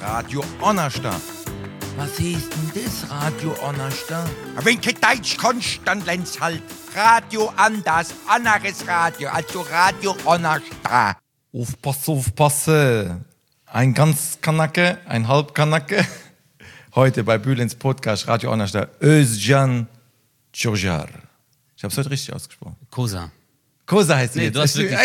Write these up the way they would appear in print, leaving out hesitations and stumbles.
Radio Onnerstadt. Was hieß denn das, Radio Onnerstadt? Wenn kein Deutsch kannst, dann lernst halt Radio anders, anderes Radio, also Radio Onnerstadt. Aufpasse. Ein ganz Kanake, ein Halbkanake. Heute bei Bülents Podcast Radio Onnerstadt. Özcan Çojar. Ich habe es heute richtig ausgesprochen. Kosa. Kosa heißt sie Nee, jetzt. du hast wirklich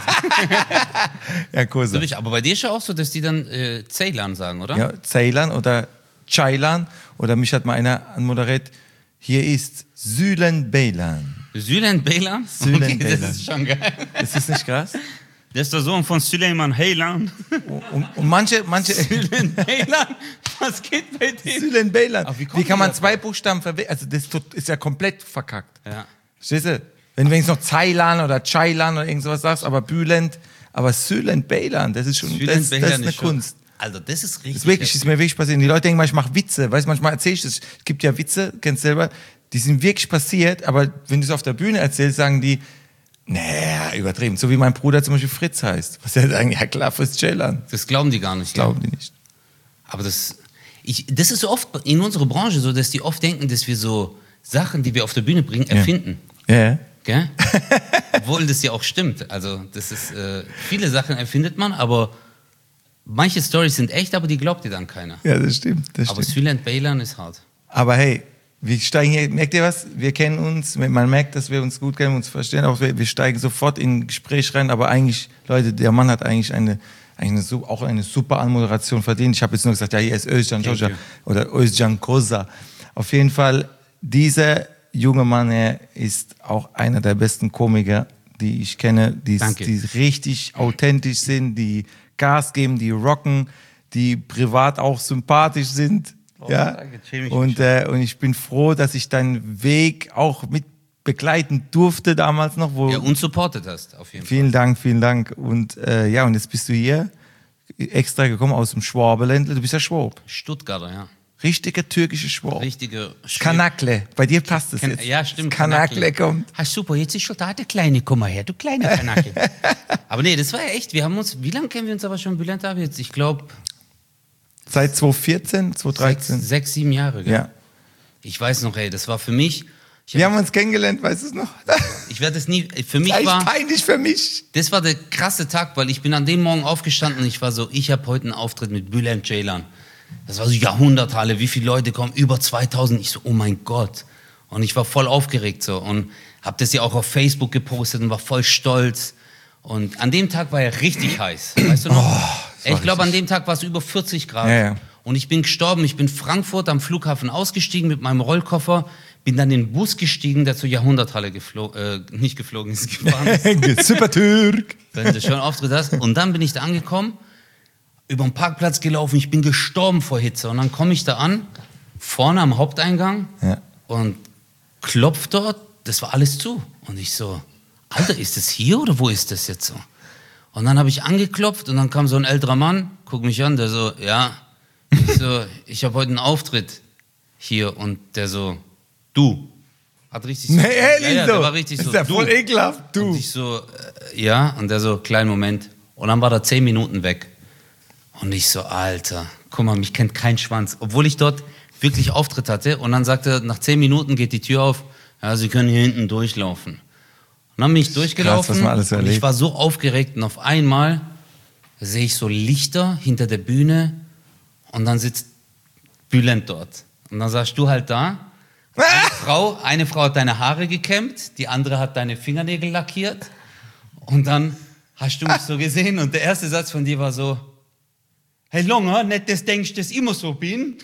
Ja, Kosa. Aber bei dir ist ja auch so, dass die dann Ceylan sagen, oder? Ja, Ceylan oder Ceylan. Oder mich hat mal einer anmoderiert. Hier ist Sülen Beylan. Sülen Beylan? Sülen Okay, Beylan. das ist schon geil. Ist das nicht krass? Der ist der Sohn von Süleyman Heylan. Und manche Sülen Beylan? Was geht bei dem? Sülen Beylan. Aber wie kommt Wie kann man das? zwei Buchstaben verwechseln? Also das ist ja komplett verkackt. Ja. Verstehst du? Wenn du wenigstens noch Ceylan oder Ceylan oder irgend sowas sagst, aber Bülent, aber Sülen Beylan, das ist schon, das ist eine Kunst. Also das ist richtig. Das ist wirklich, ist mir wirklich passiert. Die Leute denken mal, ich mache Witze. Weißt du, manchmal erzähle ich das. Es gibt ja Witze, kennst du selber, die sind wirklich passiert, aber wenn du es auf der Bühne erzählst, sagen die, naja, übertrieben. So wie mein Bruder zum Beispiel Fritz heißt. Was ja sagen, ja klar, Fritz Ceylan. Das glauben die gar nicht. Glauben die nicht. Aber das ist so oft in unserer Branche so, dass die oft denken, dass wir so Sachen, die wir auf der Bühne bringen, erfinden. Ja. Gell? Obwohl das ja auch stimmt. Also das ist, viele Sachen erfindet man, aber manche Storys sind echt, aber die glaubt dir dann keiner. Ja, das stimmt. Aber Sülen Beylan ist hart. Aber hey, wir steigen hier, merkt ihr was? Wir kennen uns, man merkt, dass wir uns gut kennen, uns verstehen, auch wir steigen sofort in ein Gespräch rein, aber eigentlich, Leute, der Mann hat eigentlich auch eine super Anmoderation verdient. Ich habe jetzt nur gesagt, ja, hier ist Özcan Çojar oder Özcan Kosa. Auf jeden Fall, dieser junge Mann, er ist auch einer der besten Komiker, die ich kenne, die richtig authentisch sind, die Gas geben, die rocken, die privat auch sympathisch sind. Oh, ja. danke, schäme ich Und ich bin froh, dass ich deinen Weg auch mit begleiten durfte damals noch. Ja, und supportet hast, auf jeden Fall. Vielen Dank. Und und jetzt bist du hier extra gekommen aus dem Schwabeländle. Du bist ja Schwab. Stuttgarter, ja. Richtiger türkischer Schwab. Richtige Kanakle. Bei dir passt es jetzt. Ja, stimmt. Das Kanakle kommt. Ah, super, jetzt ist schon da der Kleine. Komm mal her, du kleiner Kanakle. Aber nee, das war ja echt. Wir haben uns, wie lange kennen wir uns aber schon, Bülent Abi jetzt? Ich glaube, Seit 2014, 2013. 6, 7 Jahre, gell? Ja. Ich weiß noch, ey, das war für mich. Wir haben uns kennengelernt, weißt du es noch? Ich werde es nie. Für mich Das ist war. peinlich für mich. Das war der krasse Tag, weil ich bin an dem Morgen aufgestanden und ich war so, ich habe heute einen Auftritt mit Bülent Ceylan. Das war so Jahrhunderthalle, wie viele Leute kommen? Über 2000. Ich so, oh mein Gott. Und ich war voll aufgeregt so und habe das ja auch auf Facebook gepostet und war voll stolz. Und an dem Tag war er richtig heiß, weißt du noch? Ich glaube, an dem Tag war es über 40 Grad. Ja. Und ich bin gestorben. Ich bin Frankfurt am Flughafen ausgestiegen mit meinem Rollkoffer, bin dann in den Bus gestiegen, der zur Jahrhunderthalle nicht geflogen ist, gefahren ist. Super Türk. Wenn du schon einen Auftritt hast. Und dann bin ich da angekommen, über den Parkplatz gelaufen, ich bin gestorben vor Hitze. Und dann komme ich da an, vorne am Haupteingang und klopf dort, das war alles zu. Und ich so, Alter, ist das hier oder wo ist das jetzt so? Und dann habe ich angeklopft und dann kam so ein älterer Mann, guck mich an, der so, ja, ich so, ich habe heute einen Auftritt hier. Und der so, du. Hat richtig so. Nee, ehrlich ja, so. der war richtig so, ist ja du. voll ekelhaft, du. Und ich so, ja, und der so, kleinen Moment. Und dann war der 10 Minuten weg. Und ich so, Alter, guck mal, mich kennt kein Schwanz. Obwohl ich dort wirklich Auftritt hatte. Und dann sagte er, nach 10 Minuten geht die Tür auf, ja, Sie können hier hinten durchlaufen. Und dann bin ich durchgelaufen. Krass, was man alles und erlebt. ich war so aufgeregt. Und auf einmal sehe ich so Lichter hinter der Bühne. Und dann sitzt Bülent dort. Und dann sagst du halt da. Eine Frau hat deine Haare gekämmt, die andere hat deine Fingernägel lackiert. Und dann hast du mich so gesehen und der erste Satz von dir war so, hey Longer, nicht das denkst, dass ich immer so bin.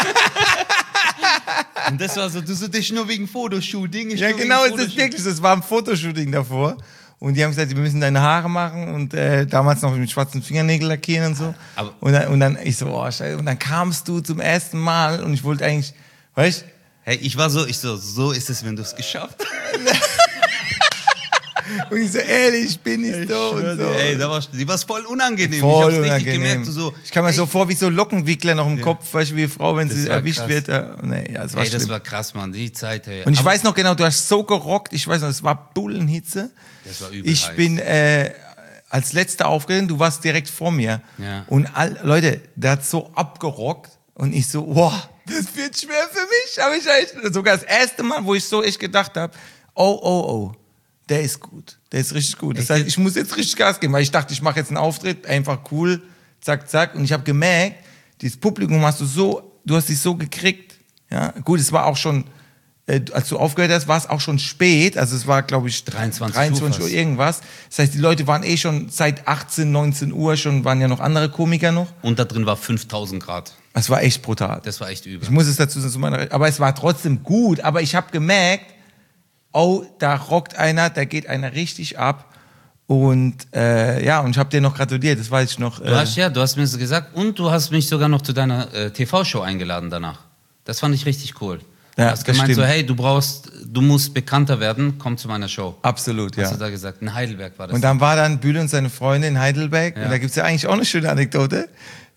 Und das war so, das ist nur wegen Fotoshooting. Ja, genau, ist das wirklich. Das war ein Fotoshooting davor. Und die haben gesagt, wir müssen deine Haare machen und damals noch mit schwarzen Fingernägeln lackieren und so. Und dann ich so, oh Scheiße. Und dann kamst du zum ersten Mal und ich wollte eigentlich, weißt du? Hey, ich war so, so ist es, wenn du es geschafft hast. Und ich so, ehrlich, bin ich so und so. Ey, die war voll unangenehm. Voll ich hab's richtig unangenehm. gemerkt. So, ich kam mir so vor wie so Lockenwickler noch im Kopf, weißt du, wie eine Frau, wenn sie erwischt krass. wird. Nee, ja, das war schlimm. das war krass, Mann, die Zeit. Hey. Und ich weiß noch genau, du hast so gerockt, ich weiß noch, es war Bullenhitze. Das war übel Ich heiß. bin als letzter aufgetreten, du warst direkt vor mir. Ja. Und Leute, der hat so abgerockt und ich so, wow, das wird schwer für mich. Aber ich echt, sogar das erste Mal, wo ich so echt gedacht habe, oh, der ist gut, der ist richtig gut. Das heißt, ich muss jetzt richtig Gas geben, weil ich dachte, ich mache jetzt einen Auftritt, einfach cool, zack, zack. Und ich habe gemerkt, dieses Publikum du hast dich so gekriegt. Ja, gut, es war auch schon, als du aufgehört hast, war es auch schon spät. Also es war, glaube ich, 23 Uhr irgendwas. Das heißt, die Leute waren schon seit 18, 19 Uhr waren ja noch andere Komiker noch. Und da drin war 5000 Grad. Es war echt brutal. Das war echt übel. Ich muss es dazu sagen, aber es war trotzdem gut. Aber ich habe gemerkt, oh, da rockt einer, da geht einer richtig ab. Und und ich habe dir noch gratuliert, das weiß ich noch. Du hast mir das gesagt und du hast mich sogar noch zu deiner TV-Show eingeladen danach. Das fand ich richtig cool. Du hast gemeint so, hey, du musst bekannter werden, komm zu meiner Show. Absolut, hast du da gesagt, in Heidelberg war das. Und dann war dann Bühle und seine Freundin in Heidelberg und da gibt es ja eigentlich auch eine schöne Anekdote.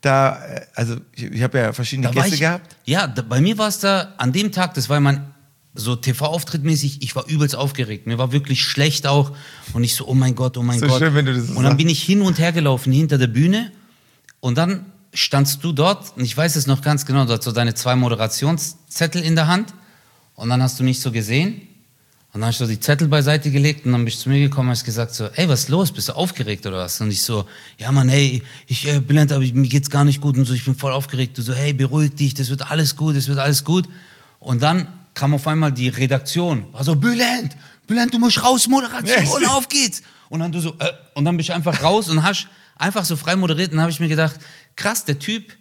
Ich habe ja verschiedene Gäste gehabt. Ja, bei mir war es da, an dem Tag, das war mein so TV-Auftritt-mäßig, ich war übelst aufgeregt. Mir war wirklich schlecht auch. Und ich so, oh mein Gott. Schön, wenn du das und dann bin ich hin und her gelaufen hinter der Bühne. Und dann standst du dort. Und ich weiß es noch ganz genau. Du hast so deine 2 Moderationszettel in der Hand. Und dann hast du mich so gesehen. Und dann habe ich so die Zettel beiseite gelegt. Und dann bist du zu mir gekommen und hast gesagt so, ey, was ist los? Bist du aufgeregt oder was? Und ich so, ja Mann, hey, Bülent, aber mir geht's gar nicht gut. Und so, ich bin voll aufgeregt. Du so, hey, beruhig dich, das wird alles gut. Und dann kam auf einmal die Redaktion. Also Bülent, du musst raus, Moderation, auf geht's. Und dann du so, und dann bin ich einfach raus und hast einfach so frei moderiert. Und dann habe ich mir gedacht, krass, der Typ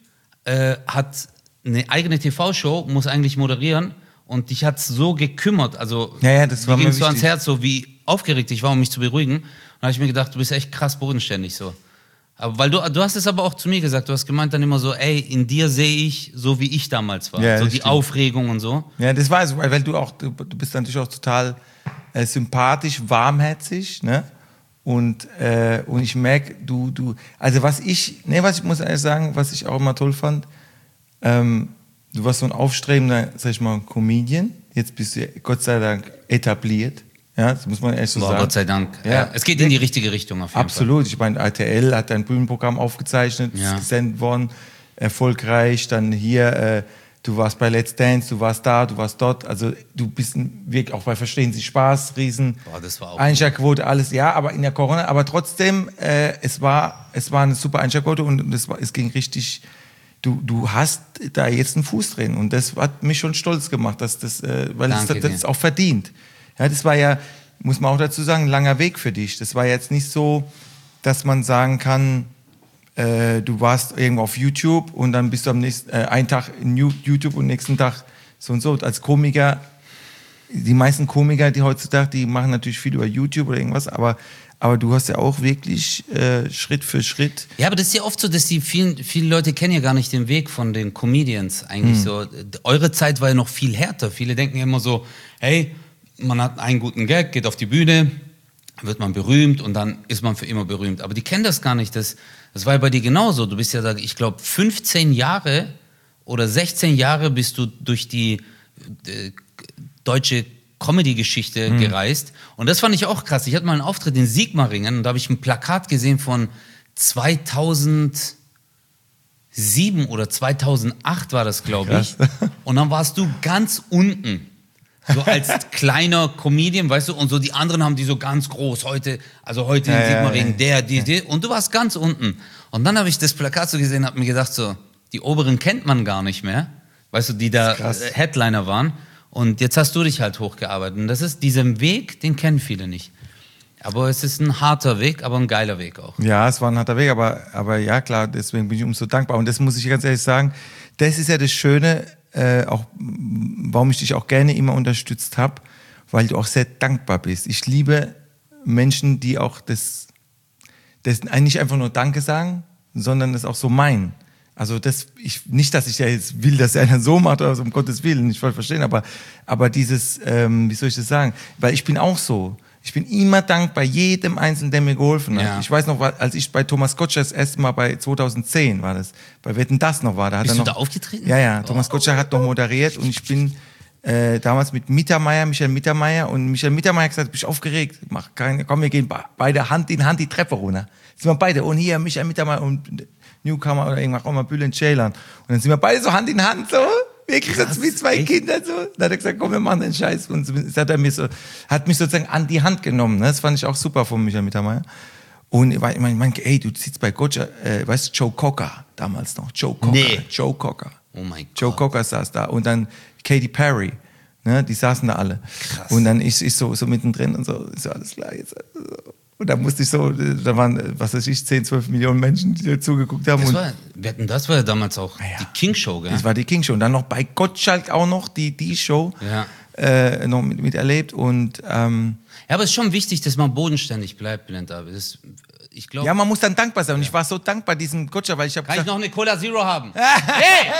hat eine eigene TV-Show, muss eigentlich moderieren. Und dich hat's so gekümmert. Also das war mir ging's so wichtig. ans Herz, so wie aufgeregt ich war, um mich zu beruhigen. Und dann habe ich mir gedacht, du bist echt krass bodenständig so. Aber weil du hast es aber auch zu mir gesagt, du hast gemeint dann immer so, ey, in dir sehe ich so, wie ich damals war. So die stimmt. Aufregung und so. Ja, das war es, weil du bist natürlich auch total sympathisch, warmherzig, ne? Und ich merke, also was ich muss ehrlich sagen, was ich auch immer toll fand, du warst so ein aufstrebender, sag ich mal, Comedian. Jetzt bist du Gott sei Dank etabliert. Ja, das muss man echt so sagen. Gott sei Dank. Ja. Es geht in die richtige Richtung auf jeden Absolut. Fall. Ich meine, RTL hat ein Bühnenprogramm aufgezeichnet, ist gesendet worden, erfolgreich. Dann hier, du warst bei Let's Dance, du warst da, du warst dort. Also du bist wirklich auch bei Verstehen Sie Spaß, riesen das war auch Einschaltquote, alles, ja, aber in der Corona. Aber trotzdem, es war eine super Einschaltquote und es ging richtig. Du hast da jetzt einen Fuß drin und das hat mich schon stolz gemacht, weil das ist auch verdient. Ja, das war ja, muss man auch dazu sagen, ein langer Weg für dich. Das war jetzt nicht so, dass man sagen kann, du warst irgendwo auf YouTube und dann bist du am nächsten, einen Tag in YouTube und nächsten Tag so und so. Als Komiker, die meisten Komiker, die heutzutage, die machen natürlich viel über YouTube oder irgendwas, aber du hast ja auch wirklich Schritt für Schritt. Ja, aber das ist ja oft so, dass viele Leute kennen ja gar nicht den Weg von den Comedians eigentlich so. Eure Zeit war ja noch viel härter. Viele denken ja immer so, hey, man hat einen guten Gag, geht auf die Bühne, wird man berühmt und dann ist man für immer berühmt. Aber die kennen das gar nicht. Das war ja bei dir genauso. Du bist ja da, ich glaube, 15 Jahre oder 16 Jahre bist du durch die deutsche Comedy-Geschichte gereist. Und das fand ich auch krass. Ich hatte mal einen Auftritt in Sigmaringen und da habe ich ein Plakat gesehen von 2007 oder 2008 war das, glaube ich. Und dann warst du ganz unten. So als kleiner Comedian, weißt du, und so die anderen haben die so ganz groß, heute in Sigmaringen, die, und du warst ganz unten. Und dann habe ich das Plakat so gesehen und habe mir gedacht, so, die Oberen kennt man gar nicht mehr, weißt du, die da Headliner waren. Und jetzt hast du dich halt hochgearbeitet. Und das ist diesen Weg, den kennen viele nicht. Aber es ist ein harter Weg, aber ein geiler Weg auch. Ja, es war ein harter Weg, aber ja, klar, deswegen bin ich umso dankbar. Und das muss ich ganz ehrlich sagen, das ist ja das Schöne, auch warum ich dich auch gerne immer unterstützt habe, weil du auch sehr dankbar bist. Ich liebe Menschen, die auch das nicht einfach nur Danke sagen, sondern das auch so meinen. Also nicht, dass ich ja jetzt will, dass einer so macht, oder so, um Gottes Willen, ich voll verstehen, aber dieses, wie soll ich das sagen? Weil ich bin auch so. Ich bin immer dankbar jedem Einzelnen, der mir geholfen hat. Ja. Ich weiß noch, als ich bei Thomas Gottschalk das erste Mal bei 2010 war das, bei Wetten, das noch war. Bist du da aufgetreten? Ja, Thomas Gottschalk hat noch moderiert und ich bin damals mit Michael Mittermeier. Und Michael Mittermeier hat gesagt, bin ich aufgeregt, komm, wir gehen beide Hand in Hand die Treppe runter. Sind wir beide, und hier Michael Mittermeier und Newcomer oder irgendwas auch mal Bülent Ceylan. Und dann sind wir beide so Hand in Hand, so, wirklich so wie zwei Kinder, so. Dann hat er gesagt, komm, wir machen den Scheiß. Und hat mich sozusagen an die Hand genommen, ne? Das fand ich auch super von Michael Mittermeier. Und ich meine, ey, du sitzt bei Gotcha, weißt du, Joe Cocker, damals noch, Joe Cocker. Oh mein Gott. Joe Cocker saß da und dann Katy Perry, ne, die saßen da alle. Krass. Und dann ich so mittendrin und so, ist ja alles klar jetzt. Und dann musste ich so, da waren, was weiß ich, 10, 12 Millionen Menschen, die da zugeguckt haben. Das war ja damals auch die King-Show, gell? Das war die King-Show. Und dann noch bei Gottschalk auch noch die Show noch miterlebt. Und, ja, aber es ist schon wichtig, dass man bodenständig bleibt, Bülent Abi. Ich glaub, ja, man muss dann dankbar sein. Und ich war so dankbar diesem Gottschalk, weil ich habe gesagt... Kann ich noch eine Cola Zero haben? Hey!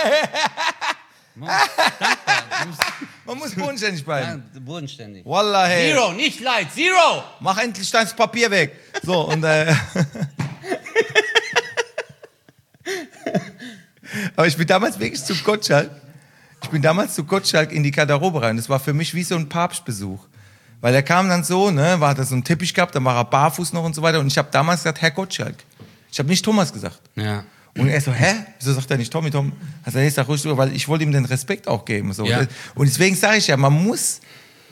Man muss bodenständig bleiben. Ja, bodenständig. Wallah, hey. Zero, nicht Light, Zero! Mach endlich das Papier weg. So, und aber ich bin damals wirklich zu Gottschalk. In die Garderobe rein. Das war für mich wie so ein Papstbesuch. Weil er kam dann so, ne, war da so ein Teppich gehabt, dann war er barfuß noch und so weiter. Und ich habe damals gesagt, Herr Gottschalk. Ich habe nicht Thomas gesagt. Ja. Und er so, hä? Wieso sagt er nicht Tommy? Also er sagt ruhig drüber, weil ich wollte ihm den Respekt auch geben. So. Ja. Und deswegen sage ich ja, man muss,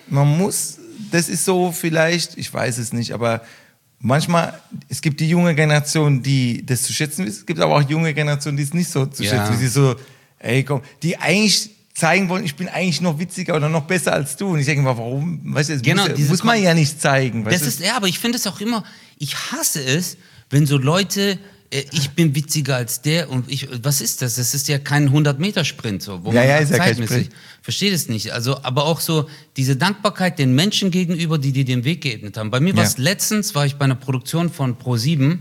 das ist so vielleicht, ich weiß es nicht, aber manchmal, es gibt die junge Generation, die das zu schätzen wissen, es gibt aber auch junge Generationen, die es nicht so zu schätzen wissen, die so, ey komm, die eigentlich zeigen wollen, ich bin eigentlich noch witziger oder noch besser als du. Und ich denke mal, warum? Weißt du, das muss man ja nicht zeigen. Das ist, ja, aber ich finde es auch immer, ich hasse es, wenn so Leute, ich bin witziger als der und was ist das? Das ist ja kein 100-Meter-Sprint, so, wo man ist ja kein Sprint. Verstehe das nicht. Also, aber auch so diese Dankbarkeit den Menschen gegenüber, die dir den Weg geebnet haben. Bei mir war es letztens, war ich bei einer Produktion von Pro7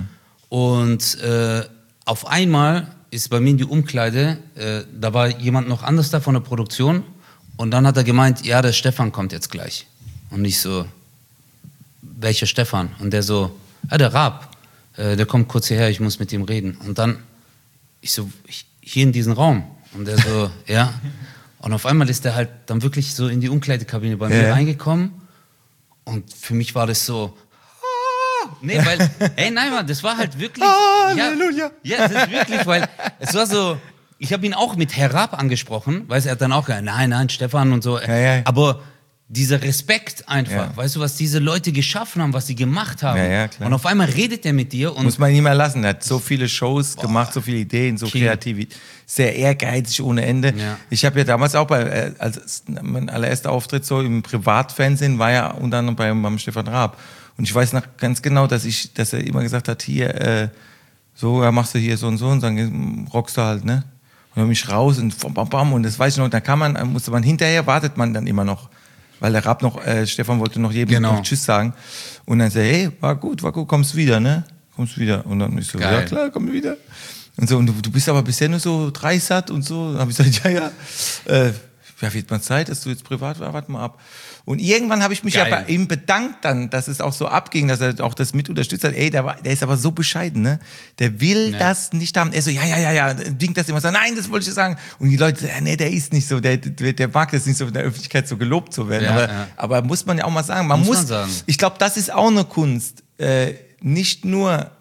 und auf einmal ist bei mir in die Umkleide, da war jemand noch anders da von der Produktion und dann hat er gemeint, ja, der Stefan kommt jetzt gleich. Und ich so, welcher Stefan? Und der so, ja, der Raab, der kommt kurz hierher, ich muss mit ihm reden. Und dann, ich so, hier in diesen Raum. Und der so, ja. Und auf einmal ist der halt dann wirklich so in die Umkleidekabine bei mir reingekommen und für mich war das so, nee, weil, nein, Mann, das war halt wirklich... Halleluja! Ja, das ist wirklich, weil es war so... Ich habe ihn auch mit Herr Raab angesprochen, weil er hat dann auch gesagt, nein, Stefan und so. Ja. Aber dieser Respekt einfach, weißt du, was diese Leute geschaffen haben, was sie gemacht haben. Ja, klar. Und auf einmal redet er mit dir. Und muss man nie mehr lassen. Er hat so viele Shows gemacht, so viele Ideen, so kreativ, sehr ehrgeizig ohne Ende. Ja. Ich habe ja damals auch als mein allererster Auftritt so im Privatfernsehen war ja unter anderem beim Stefan Raab. Und ich weiß noch ganz genau, dass er immer gesagt hat, hier, so, machst du hier so und dann rockst du halt, ne? Und dann bin ich raus und bam, und das weiß ich noch, dann musste man hinterher, wartet man dann immer noch. Weil der Raab noch, Stefan wollte noch jedem noch Tschüss sagen. Und dann sagt er, hey, war gut, kommst wieder, ne? Kommst wieder. Und dann ich so, ja klar, komm wieder. Und so, und du bist aber bisher nur so dreisat und so. Dann habe ich gesagt, ja, wird mal Zeit, dass du jetzt privat warst, warte mal ab. Und irgendwann habe ich mich ja bei ihm bedankt dann, dass es auch so abging, dass er auch das mit unterstützt hat. Ey, der ist aber so bescheiden, ne? Der will das nicht haben. Er so, ja, winkt das immer so, nein, das wollte ich sagen. Und die Leute, nee, der ist nicht so, der mag das nicht so in der Öffentlichkeit so gelobt zu werden. Aber muss man ja auch mal sagen. Man muss sagen. Ich glaube, das ist auch eine Kunst, nicht nur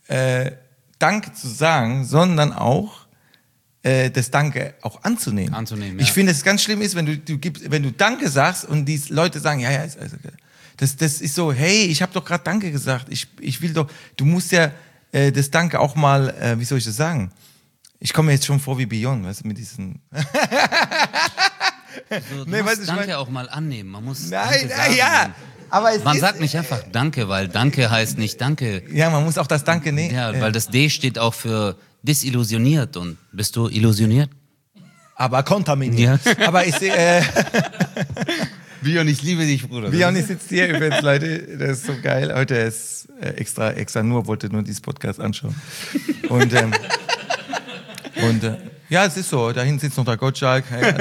Danke zu sagen, sondern auch das Danke auch anzunehmen. Ich finde, es ganz schlimm ist, wenn du Danke sagst und die Leute sagen, ja, ist also okay. Das ist so, hey, ich habe doch gerade Danke gesagt. Ich will doch, du musst ja das Danke auch mal, wie soll ich das sagen? Ich komme mir jetzt schon vor wie Beyond, weißt du, mit diesen... Also, du musst Danke auch mal annehmen. Man muss aber man sagt nicht einfach Danke, weil Danke heißt nicht Danke. Ja, man muss auch das Danke nehmen. Ja, weil das D steht auch für desillusioniert. Und bist du illusioniert? Aber kontaminiert. Ja. Aber ich sehe... Björn, ich liebe dich, Bruder. Björn, ich sitze hier übrigens, Leute. Das ist so geil. Heute ist extra wollte nur dieses Podcast anschauen. Und ja, es ist so. Da hinten sitzt noch der Gottschalk. Hey,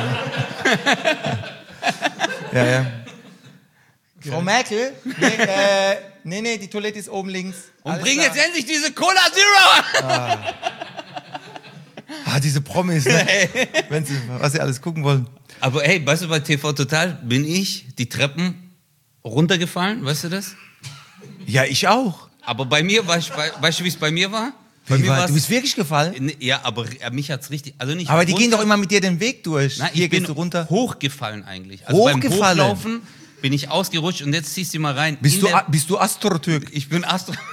ja. Frau Merkel? Nee, die Toilette ist oben links. Und bring jetzt endlich diese Cola Zero! diese Promis, ne? Wenn sie, was sie alles gucken wollen. Aber hey, weißt du, bei TV Total bin ich die Treppen runtergefallen, weißt du das? Ja, ich auch. Aber bei mir, weißt du, wie es bei mir war? Bei mir Du bist wirklich gefallen? Ja, aber mich hat's richtig, also nicht Aber die runter, gehen doch immer mit dir den Weg durch. Nein, Hier ich bin gehst du runter. hochgefallen eigentlich. Also Hochgefallen? beim Hochlaufen bin ich ausgerutscht und jetzt ziehst du mal rein. Bist du Astrotürk? Ich bin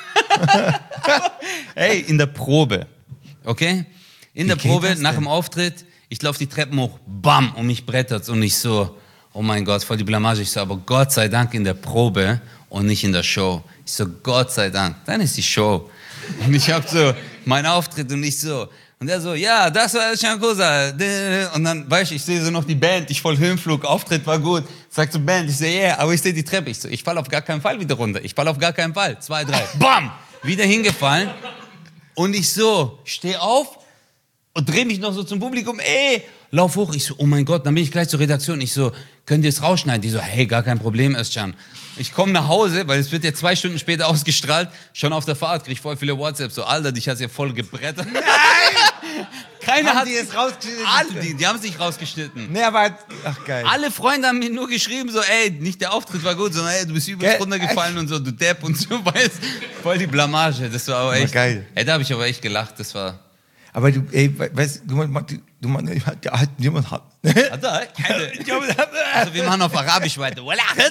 Hey, in der Probe, okay? In der Probe, nach dem Auftritt, ich laufe die Treppen hoch, bam, und mich brettert's und ich so, oh mein Gott, voll die Blamage. Ich so, aber Gott sei Dank in der Probe und nicht in der Show. Ich so, Gott sei Dank, dann ist die Show. Und ich hab so meinen Auftritt und ich so, und er so, ja, das war Shankosa. Und dann, weißt du, ich sehe so noch die Band, ich voll Höhenflug, Auftritt war gut. Sagt so Band, ich so, yeah, aber ich sehe die Treppe. Ich so, ich falle auf gar keinen Fall wieder runter. Ich falle auf gar keinen Fall. 2, 3, bam, wieder hingefallen. Und ich so, stehe auf und drehe mich noch so zum Publikum, lauf hoch. Ich so, oh mein Gott, dann bin ich gleich zur Redaktion. Ich so, könnt ihr es rausschneiden? Die so, hey, gar kein Problem, Özcan. Ich komme nach Hause, weil es wird ja 2 Stunden später ausgestrahlt. Schon auf der Fahrt krieg ich voll viele WhatsApps. So, Alter, dich hat's ja voll gebrettert. Nein! Keiner hat die es rausgeschnitten? Alle, die haben es nicht rausgeschnitten. Nee, aber, ach geil. Alle Freunde haben mir nur geschrieben, so, ey, nicht der Auftritt war gut, sondern, ey, du bist übelst runtergefallen und so, du Depp und so, weißt, voll die Blamage. Das war aber echt, geil. Ey, da habe ich aber echt gelacht, das war... Aber du, weißt du, jemand hat. Also wir machen auf Arabisch weiter.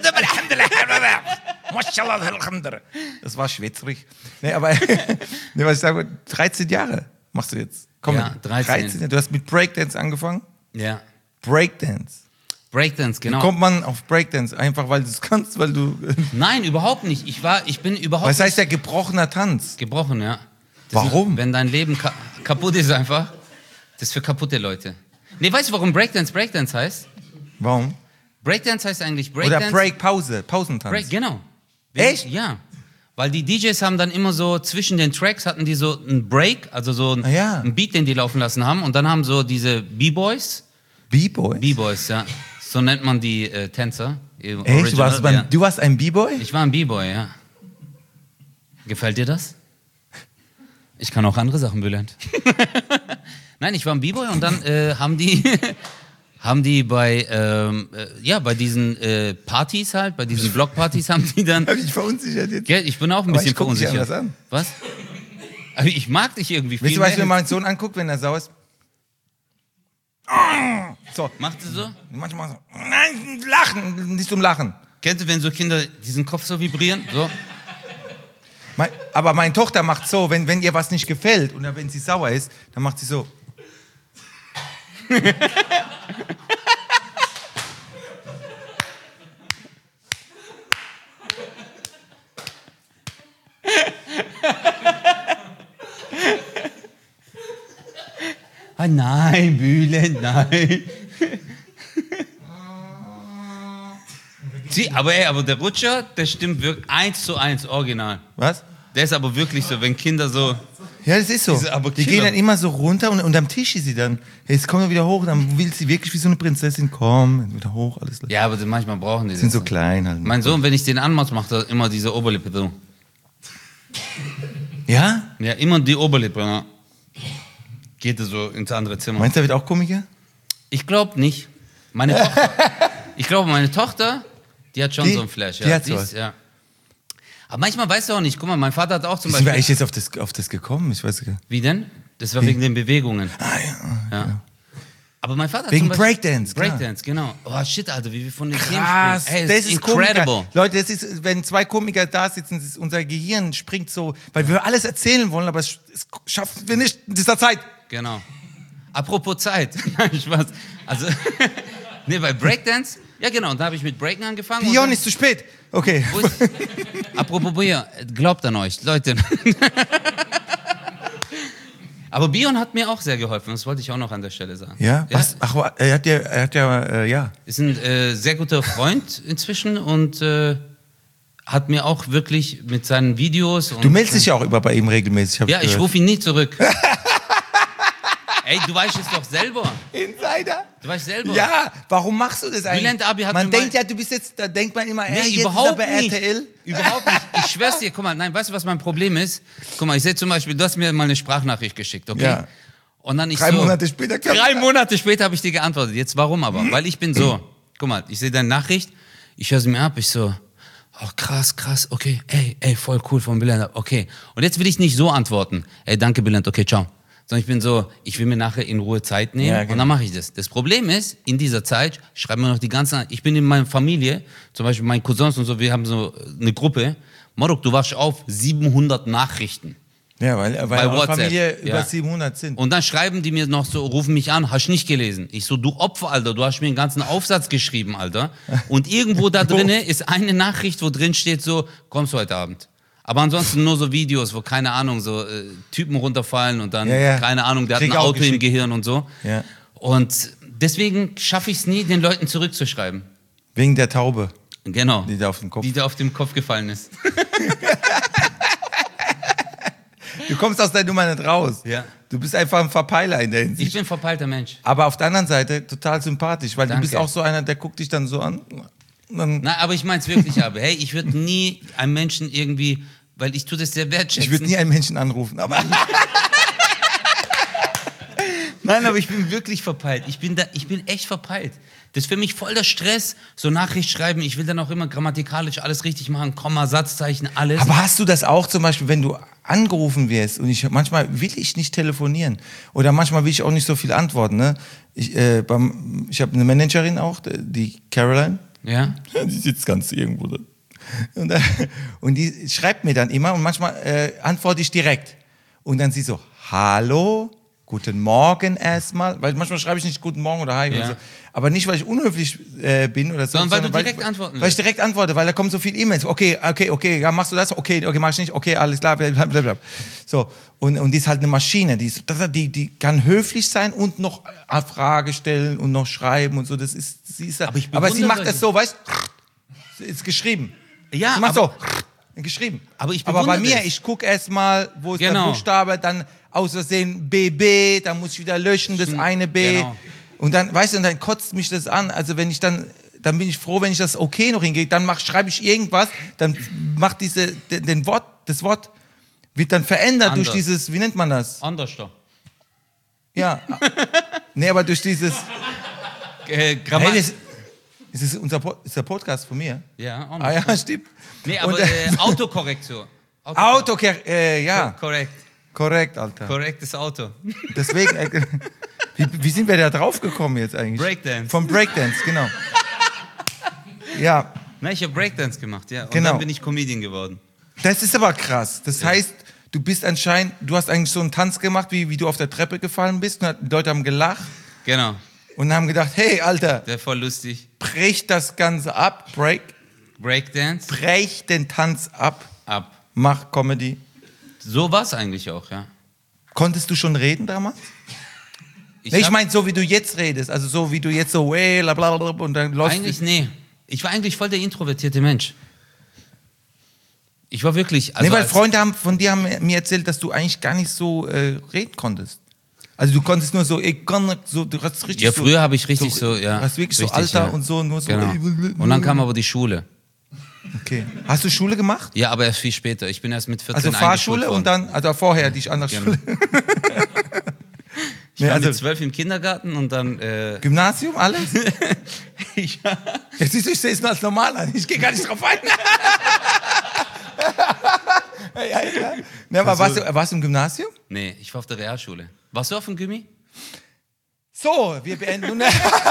Das war schwätzrig. Nee, aber, nee, was ich sage, 13 Jahre machst du jetzt. Komm, Ja, 13. Du hast mit Breakdance angefangen? Ja. Breakdance. Breakdance, genau. Wie kommt man auf Breakdance? Einfach, weil du es kannst, weil du... Nein, überhaupt nicht. Ich bin überhaupt Was heißt nicht der gebrochener Tanz? gebrochen, ja. Warum? Wenn dein Leben kaputt ist einfach, das ist für kaputte Leute. Nee, weißt du, warum Breakdance heißt? Warum? Breakdance heißt eigentlich Breakdance. Oder Break-Pause, Pausentanz. Genau. Echt? Ja. Weil die DJs haben dann immer so, zwischen den Tracks hatten die so einen Break, also so einen Beat, den die laufen lassen haben. Und dann haben so diese B-Boys. B-Boys? B-Boys, ja. So nennt man die Tänzer. Echt? Du warst ein B-Boy? Ich war ein B-Boy, ja. Gefällt dir das? Ich kann auch andere Sachen, Bülent. Nein, ich war ein B-Boy und dann haben die bei diesen Partys halt, bei diesen Blockpartys haben die dann... Hab ich verunsichert jetzt? Gell, ich bin auch ein bisschen verunsichert. Ich guck dich anders an. Was? Aber ich mag dich irgendwie viel Weißt du, was mehr. mir mein Sohn anguckt, wenn er sauer ist? So. Macht sie so? Manchmal so, nein, lachen, nicht zum Lachen. Kennst du, wenn so Kinder diesen Kopf so vibrieren? So? Aber meine Tochter macht so, wenn ihr was nicht gefällt oder wenn sie sauer ist, dann macht sie so. Ah nein, Bülent, nein. Aber der Rutscher, der stimmt wirklich 1:1 original. Was? Der ist aber wirklich so, wenn Kinder so... Ja, das ist so. Die gehen dann immer so runter und am Tisch ist sie dann. Jetzt kommen wir wieder hoch, dann will sie wirklich wie so eine Prinzessin kommen, wieder hoch, alles klar. Ja, aber manchmal brauchen die das. Sind so klein halt. Mein Sohn, wenn ich den anmache, macht er immer diese Oberlippe so. Ja? Ja, immer die Oberlippe. Ja. Geht er so ins andere Zimmer. Meinst du, er wird auch Komiker? Ich glaube nicht. Meine Tochter, die hat schon so ein Flash. Die hat sowas. Ja. Aber manchmal weißt du auch nicht. Guck mal, mein Vater hat auch zum Wie Beispiel... war ich jetzt auf das gekommen? Ich weiß gar nicht. Wie denn? Das war wegen den Bewegungen. Ja. Aber mein Vater Wegen zum Beispiel, Breakdance, klar. Breakdance, genau. Oh shit, Alter, wie wir von den Themen Krass, springen. das ist incredible. Komiker. Leute, das ist, wenn 2 Komiker da sitzen, unser Gehirn springt so, weil wir alles erzählen wollen, aber es schaffen wir nicht in dieser Zeit. Genau. Apropos Zeit. Nein, Spaß. Also, nee, bei Breakdance, ja genau, und da habe ich mit Breaken angefangen. Bion ist zu spät. Okay. Apropos Bion, glaubt an euch, Leute. Aber Bion hat mir auch sehr geholfen, das wollte ich auch noch an der Stelle sagen. Ja? Was? Ach, er hat ja. Ist ein sehr guter Freund inzwischen und hat mir auch wirklich mit seinen Videos... Du meldest dich ja auch immer bei ihm regelmäßig. Ja, ich rufe ihn nie zurück. Ey, du weißt es doch selber. Insider? Du weißt selber. Ja, warum machst du das eigentlich? Bülent Abi hat man mir denkt ja, du bist jetzt, da denkt man immer, Nee, jetzt überhaupt ist er bei nicht. RTL. Überhaupt nicht. Ich schwör's dir, guck mal, nein, weißt du, was mein Problem ist? Guck mal, ich sehe zum Beispiel, du hast mir mal eine Sprachnachricht geschickt, okay? Ja. Und dann ich 3 Monate später. 3 Monate später habe ich dir geantwortet. Jetzt warum aber? Weil ich bin so, guck mal, ich sehe deine Nachricht, ich höre sie mir ab, ich so, oh krass, okay, ey, voll cool von Bülent, okay. Und jetzt will ich nicht so antworten, ey, danke Bülent, okay, ciao. Sondern ich bin so, ich will mir nachher in Ruhe Zeit nehmen, ja, genau. Und dann mache ich das. Das Problem ist, in dieser Zeit schreiben wir noch die ganzen, ich bin in meiner Familie, zum Beispiel meine Cousins und so, wir haben so eine Gruppe, Morok, du wachst auf, 700 Nachrichten. Ja, weil bei eure Familie ja. über 700 sind. Und dann schreiben die mir noch so, rufen mich an, hast nicht gelesen. Ich so, du Opfer, Alter, du hast mir einen ganzen Aufsatz geschrieben, Alter. Und irgendwo da drinnen ist eine Nachricht, wo drin steht so, kommst du heute Abend? Aber ansonsten nur so Videos, wo, keine Ahnung, so Typen runterfallen und dann, keine Ahnung, der hat ein Auto im Gehirn und so. Ja. Und deswegen schaffe ich es nie, den Leuten zurückzuschreiben. Wegen der Taube. Genau. Die da auf dem Kopf gefallen ist. Du kommst aus der Nummer nicht raus. Ja. Du bist einfach ein Verpeiler in der Hinsicht. Ich bin ein verpeilter Mensch. Aber auf der anderen Seite total sympathisch, weil du bist auch so einer, der guckt dich dann so an. Nein, aber ich meine es wirklich, aber hey, ich würde nie einem Menschen irgendwie, weil ich tue das sehr wertschätzen. Ich würde nie einen Menschen anrufen, aber... Nein, aber ich bin wirklich verpeilt. Ich bin echt verpeilt. Das ist für mich voll der Stress, so Nachricht schreiben. Ich will dann auch immer grammatikalisch alles richtig machen, Komma, Satzzeichen, alles. Aber hast du das auch zum Beispiel, wenn du angerufen wirst und manchmal will ich nicht telefonieren oder manchmal will ich auch nicht so viel antworten. Ne? Ich habe eine Managerin auch, die Caroline. Ja. Die sitzt ganz irgendwo da. Und die schreibt mir dann immer und manchmal antworte ich direkt. Und dann sie so, hallo, guten Morgen erstmal. Weil manchmal schreibe ich nicht guten Morgen oder hi. Ja. Oder so. Aber nicht, weil ich unhöflich bin oder so. Sondern weil du direkt antworten willst. Weil ich direkt antworte, weil da kommen so viele E-Mails. Okay, ja, machst du das? Okay, mach ich nicht. Okay, alles klar, blablabla. So. Und die ist halt eine Maschine. Die kann höflich sein und noch eine Frage stellen und noch schreiben und so. Aber sie macht es so, weißt du? Ist geschrieben. Ja, sie macht so. Geschrieben. Aber bei mir, ich gucke erstmal, wo ist der Buchstabe, dann aus Versehen BB, dann muss ich wieder löschen, das eine B. Genau. Und dann, weißt du, und dann kotzt mich das an. Also wenn ich dann bin ich froh, wenn ich das okay noch hingehe, dann schreibe ich irgendwas, dann macht das Wort wird dann verändert durch dieses, wie nennt man das? Anders. Ja. Nee, aber durch dieses... Ist der Podcast von mir? Ja, auch ja, stimmt. Nee, aber Autokorrektur. Ja. Korrekt, Alter. Korrektes Auto. Deswegen, wie sind wir da drauf gekommen jetzt eigentlich? Breakdance. Vom Breakdance, genau. Ja. Na, ich habe Breakdance gemacht, ja. Und genau. Dann bin ich Comedian geworden. Das ist aber krass. Das heißt, du hast eigentlich so einen Tanz gemacht, wie du auf der Treppe gefallen bist. Und die Leute haben gelacht. Genau. Und haben gedacht, hey, Alter. Der voll lustig. Brech das Ganze ab. Breakdance. Brech den Tanz ab. Mach Comedy. So war es eigentlich auch, ja. Konntest du schon reden damals? Ich meine, so wie du jetzt redest. Also so wie du jetzt so, blablabla, und dann läufst eigentlich, nee. Ich war eigentlich voll der introvertierte Mensch. Ich war wirklich... Also weil Freunde von dir haben mir erzählt, dass du eigentlich gar nicht so reden konntest. Also du konntest nur so, du hast richtig ja, früher habe ich richtig so, ja. Du hast wirklich richtig, so Alter und so, nur so. Genau. Und dann kam aber die Schule. Okay. Hast du Schule gemacht? Ja, aber erst viel später. Ich bin erst mit 14 Also Fahrschule und dann, also vorher dich an der Schule. Ich war mit 12 im Kindergarten und dann... Gymnasium, alles? Ja. Jetzt siehst du, ich sehe es nur als normal an. Ich gehe gar nicht drauf ein. Ja. Ne, aber warst du im Gymnasium? Nee, ich war auf der Realschule. Warst du auf dem Gymi? So, wir beenden nun...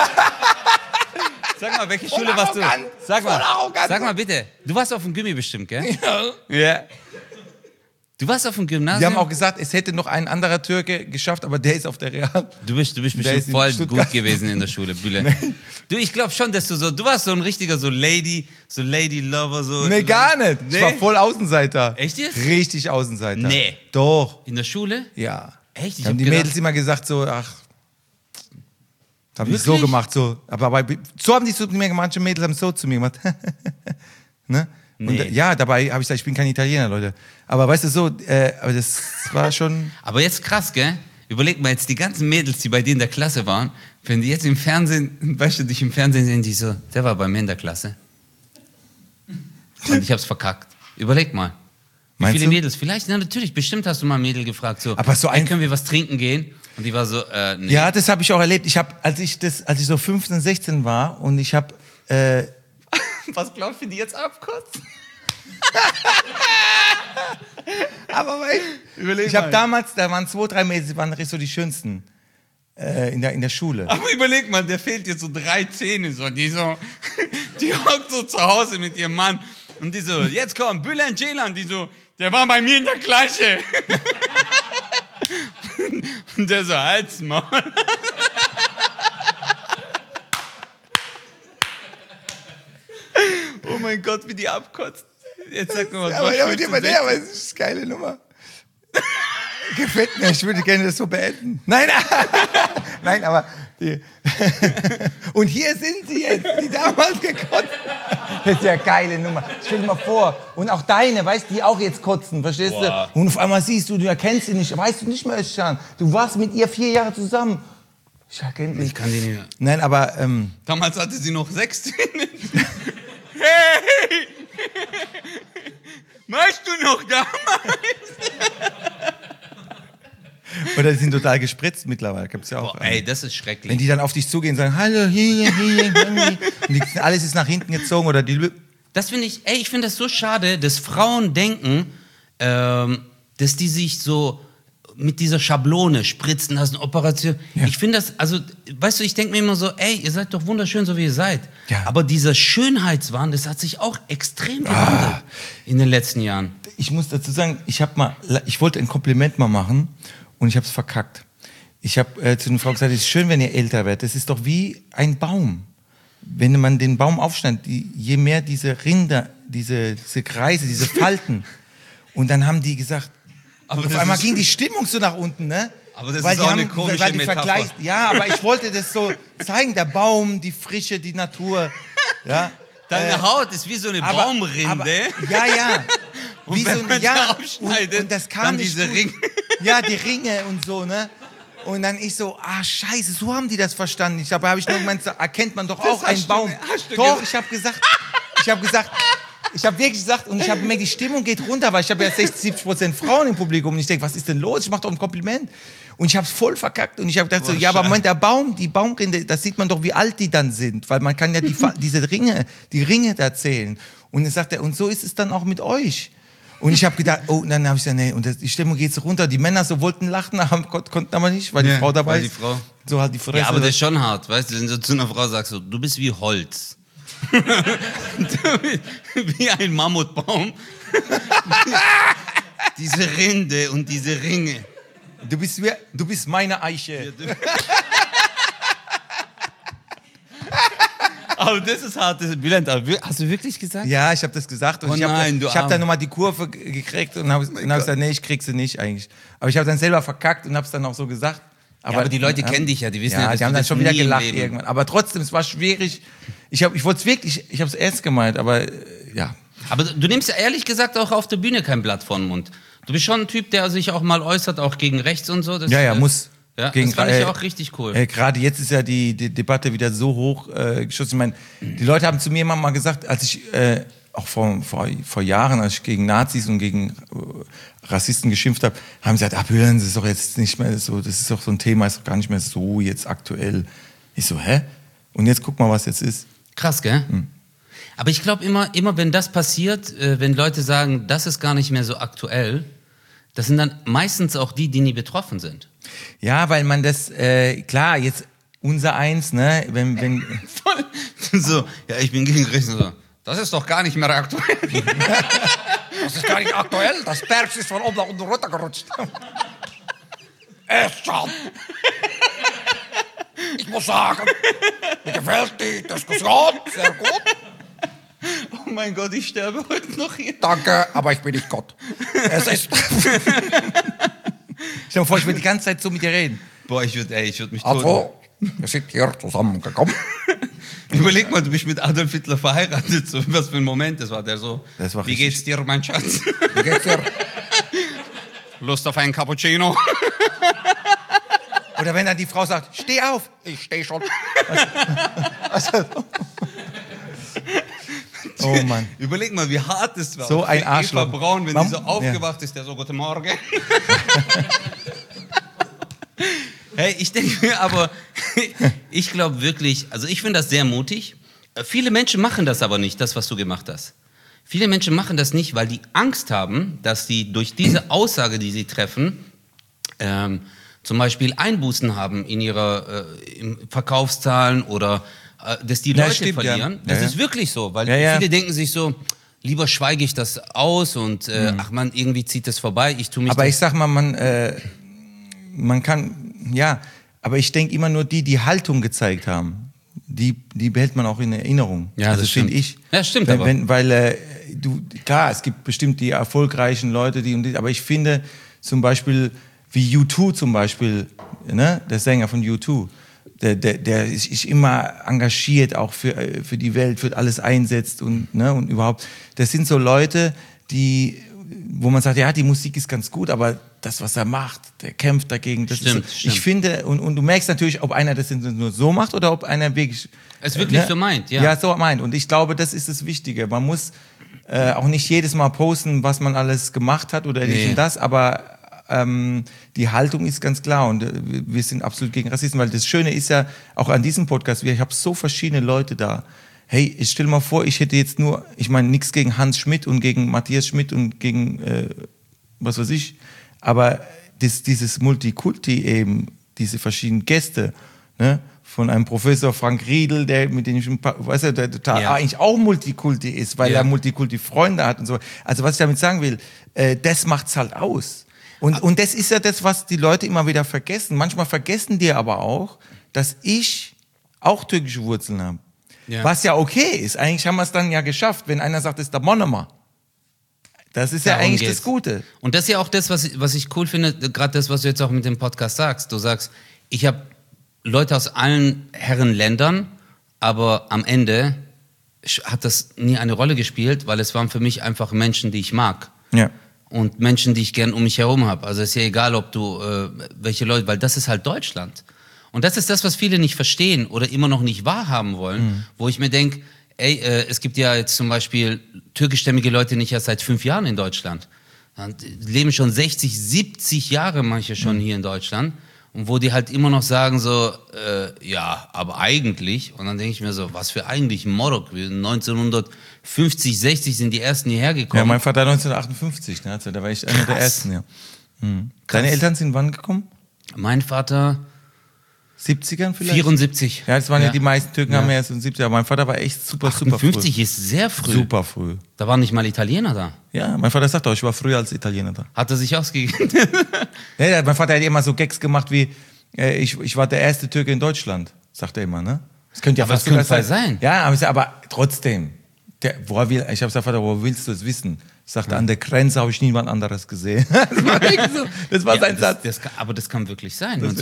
Sag mal, welche Schule warst du? Sag mal bitte. Du warst auf dem Gymi bestimmt, gell? Ja. Du warst auf dem Gymnasium? Die haben auch gesagt, es hätte noch ein anderer Türke geschafft, aber der ist auf der Real. Du bist bestimmt voll gut gewesen in der Schule, Bühle. Nee. Du, ich glaube schon, dass du warst so ein richtiger Lady-Lover, so. Nee, gar nicht. Nee? Ich war voll Außenseiter. Echt jetzt? Richtig Außenseiter. Nee. Doch. In der Schule? Ja. Echt? Haben die Mädels immer gesagt so, haben die so gemacht, so. Aber so haben die zu mir gemacht, manche Mädels haben so zu mir gemacht. Ne? Nee. Und, ja, dabei habe ich gesagt, ich bin kein Italiener, Leute. Aber weißt du, so, aber das war schon... Aber jetzt krass, gell? Überleg mal jetzt, die ganzen Mädels, die bei dir in der Klasse waren, wenn die jetzt im Fernsehen, weißt du, dich im Fernsehen sehen, die so, der war bei mir in der Klasse. Und ich hab's verkackt. Überleg mal. Wie viele Mädels? Vielleicht, na natürlich, bestimmt hast du mal ein Mädel gefragt, so, aber so können wir was trinken gehen? Und die war so, nee. Ja, das habe ich auch erlebt. Als ich so 15, 16 war und ich habe... Was glaubst du, die jetzt abkotzt? Aber ich habe damals, da waren 2, 3 Mädels, die waren so die schönsten in der Schule. Aber überleg mal, der fehlt jetzt so 3 Zähne, die hockt so zu Hause mit ihrem Mann und die so, jetzt komm, Bülent Ceylan, die so, der war bei mir in der Klasse. Und der so, halt's Maul. Oh mein Gott, wie die abkotzt. Jetzt sag mal, aber es ist eine geile Nummer. Gefällt mir, ich würde gerne das so beenden. Nein, nein, aber... Und hier sind sie jetzt, die damals gekotzt. Das ist ja eine geile Nummer. Stell dir mal vor. Und auch deine, weißt du, die auch jetzt kotzen, verstehst du? Und auf einmal siehst du erkennst sie nicht, weißt du nicht mehr, Özcan. Du warst mit ihr 4 Jahre zusammen. Ich erkenne dich. Ich kann die nicht mehr. Nein, aber... Damals hatte sie noch 6 Zähne. Hey! Weißt du noch damals? Oder die sind total gespritzt mittlerweile. Gibt's ja auch. Boah, ey, das ist schrecklich. Wenn die dann auf dich zugehen und sagen, hallo, hier, und alles ist nach hinten gezogen oder die... Das finde ich, ich finde das so schade, dass Frauen denken, dass die sich so mit dieser Schablone spritzen lassen, Operation. Ja. Ich finde das, also, weißt du, ich denke mir immer so, ihr seid doch wunderschön, so wie ihr seid. Ja. Aber dieser Schönheitswahn, das hat sich auch extrem gewandelt in den letzten Jahren. Ich muss dazu sagen, ich wollte ein Kompliment mal machen und ich habe es verkackt. Ich habe zu den Frauen gesagt, es ist schön, wenn ihr älter werdet. Das ist doch wie ein Baum. Wenn man den Baum aufschneidet, je mehr diese Rinder, diese Kreise, diese Falten. Und dann haben die gesagt, aber auf einmal ging die Stimmung so nach unten, ne? Aber das ist auch eine komische Metapher. Ja, aber ich wollte das so zeigen, der Baum, die Frische, die Natur. Ja? Deine Haut ist wie so eine Baumrinde. Ja. Und wenn man da aufschneidet, und das kam dann nicht diese gut. Ringe. Ja, die Ringe und so, ne? Und dann ich so, scheiße, so haben die das verstanden. Dabei habe ich nur gemeint, erkennt man doch auch einen Baum. Doch, ich habe wirklich gesagt, und ich habe gemerkt, die Stimmung geht runter, weil ich habe ja 60-70% Frauen im Publikum und ich denke, was ist denn los? Ich mache doch ein Kompliment. Und ich habe es voll verkackt und ich habe gedacht, aber Moment, der Baum, die Baumrinde, das sieht man doch, wie alt die dann sind, weil man kann ja die Ringe da zählen. Und dann sagt er, und so ist es dann auch mit euch. Und ich habe gedacht, und dann habe ich gesagt, nee, und die Stimmung geht so runter. Die Männer so wollten lachen, konnten aber nicht, weil die Frau dabei ist. So hat die Fresse. Ja, aber das ist schon hart, weißt du, wenn du zu einer Frau sagst, so, du bist wie Holz. Wie ein Mammutbaum. Diese Rinde und diese Ringe. Du bist meine Eiche. Aber das ist hart. Bülent, hast du wirklich gesagt? Ja, ich habe das gesagt. Und ich habe dann nochmal die Kurve gekriegt und habe gesagt, nee, ich krieg sie nicht eigentlich. Aber ich habe dann selber verkackt und habe es dann auch so gesagt. Aber die Leute kennen dich ja, die wissen ja, die haben dann schon wieder gelacht irgendwann. Aber trotzdem, es war schwierig. Ich wollte es wirklich, ich habe es ernst gemeint, aber ja. Aber du nimmst ja ehrlich gesagt auch auf der Bühne kein Blatt vor den Mund. Du bist schon ein Typ, der sich auch mal äußert, auch gegen rechts und so. Das, muss. Ja, das fand ich auch richtig cool. Gerade jetzt ist ja die Debatte wieder so hoch geschossen. Ich meine, die Leute haben zu mir immer mal gesagt, als ich auch vor Jahren, als ich gegen Nazis und gegen Rassisten geschimpft habe, haben sie gesagt, Bülent, das ist doch jetzt nicht mehr so, das ist doch so ein Thema, ist doch gar nicht mehr so jetzt aktuell. Ich so, hä? Und jetzt guck mal, was jetzt ist. Krass, gell? Aber ich glaube immer wenn das passiert, wenn Leute sagen, das ist gar nicht mehr so aktuell, das sind dann meistens auch die nie betroffen sind. Ja, weil man das, klar, jetzt unser Eins, ne, wenn Voll. So, ja, ich bin gegen rechts. So. Das ist doch gar nicht mehr aktuell. Das ist gar nicht aktuell. Das Berg ist von oben nach unten runtergerutscht. Schon. Ich muss sagen, mir gefällt die Diskussion sehr gut. Oh mein Gott, ich sterbe heute noch hier. Danke, aber ich bin nicht Gott. Es ist... Stell dir vor, ich will die ganze Zeit so mit dir reden. Boah, ich würd mich Also, tot. wir sind hier zusammengekommen. Überleg mal, du bist mit Adolf Hitler verheiratet. So, was für ein Moment das war. Der so, das war wie geht's dir, mein Schatz? Wie geht's dir? Lust auf einen Cappuccino? Oder wenn dann die Frau sagt, steh auf. Ich stehe schon. Oh Mann. Überleg mal, wie hart das war. So ein Arschloch. Eva Braun, wenn die so aufgewacht ist, der so, guten Morgen. Hey, ich denke mir aber, ich glaube wirklich, also ich finde das sehr mutig. Viele Menschen machen das aber nicht, das, was du gemacht hast. Viele Menschen machen das nicht, weil die Angst haben, dass sie durch diese Aussage, die sie treffen, zum Beispiel Einbußen haben in ihrer Verkaufszahlen oder dass die Leute stimmt, verlieren. Ja. Das ja. ist wirklich so, weil Ja. viele denken sich so, lieber schweige ich das aus und ach man, irgendwie zieht das vorbei. Ich tue mich. Aber ich sag mal, man kann, ja, aber ich denke immer nur die Haltung gezeigt haben, die behält man auch in Erinnerung. Ja, also das stimmt. finde ich. Ja, stimmt wenn, aber. Weil klar, es gibt bestimmt die erfolgreichen Leute, aber ich finde zum Beispiel, wie U2 zum Beispiel, ne, der Sänger von U2, der ist immer engagiert, auch für die Welt, für alles einsetzt und überhaupt. Das sind so Leute, wo man sagt, ja, die Musik ist ganz gut, aber das, was er macht, der kämpft dagegen. Stimmt. Ich finde, und du merkst natürlich, ob einer das nur so macht oder ob einer wirklich... Es wirklich so meint, ja. Ja, so meint. Und ich glaube, das ist das Wichtige. Man muss auch nicht jedes Mal posten, was man alles gemacht hat oder dies und das, aber die Haltung ist ganz klar und wir sind absolut gegen Rassismus, weil das Schöne ist ja, auch an diesem Podcast, ich habe so verschiedene Leute da. Hey, ich stell mal vor, ich hätte jetzt nur, ich meine, nichts gegen Hans Schmidt und gegen Matthias Schmidt und gegen was weiß ich, aber dieses Multikulti eben, diese verschiedenen Gäste, ne, von einem Professor Frank Riedel, mit dem ich, weißt du, der total eigentlich auch Multikulti ist, weil er Multikulti-Freunde hat und so. Also was ich damit sagen will, das macht's halt aus. Und das ist ja das, was die Leute immer wieder vergessen. Manchmal vergessen die aber auch, dass ich auch türkische Wurzeln habe. Ja. Was ja okay ist. Eigentlich haben wir es dann ja geschafft, wenn einer sagt, das ist der Monomer. Das ist ja eigentlich das Gute. Und das ist ja auch das, was ich cool finde, gerade das, was du jetzt auch mit dem Podcast sagst. Du sagst, ich habe Leute aus allen Herrenländern, aber am Ende hat das nie eine Rolle gespielt, weil es waren für mich einfach Menschen, die ich mag. Ja. Und Menschen, die ich gern um mich herum habe. Also ist ja egal, ob du welche Leute, weil das ist halt Deutschland. Und das ist das, was viele nicht verstehen oder immer noch nicht wahrhaben wollen, wo ich mir denke, es gibt ja jetzt zum Beispiel türkischstämmige Leute nicht erst seit 5 Jahren in Deutschland. Die leben schon 60, 70 Jahre manche schon hier in Deutschland. Und wo die halt immer noch sagen so, ja, aber eigentlich. Und dann denke ich mir so, was für eigentlich Morok? 1950, 60 sind die Ersten hierher gekommen. Ja, mein Vater 1958, ne? Da war ich einer der Ersten, ja. Deine Eltern sind wann gekommen? Mein Vater 70ern vielleicht? 74. Ja, das waren ja die meisten Türken, haben ja erst in 70 aber mein Vater war echt super früh. 50 ist sehr früh. Super früh. Da waren nicht mal Italiener da. Ja, mein Vater sagt auch, ich war früher als Italiener da. Hat er sich ausgegeben? Ja, mein Vater hat immer so Gags gemacht wie, ich war der erste Türke in Deutschland, sagt er immer, ne? Das könnte ja aber fast das sogar könnte sein. Ja, aber trotzdem. Ich habe gesagt, Vater, woher willst du es wissen? Ich sagte, an der Grenze habe ich niemand anderes gesehen. Das war wirklich so. Das war sein Satz. Aber das kann wirklich sein. Das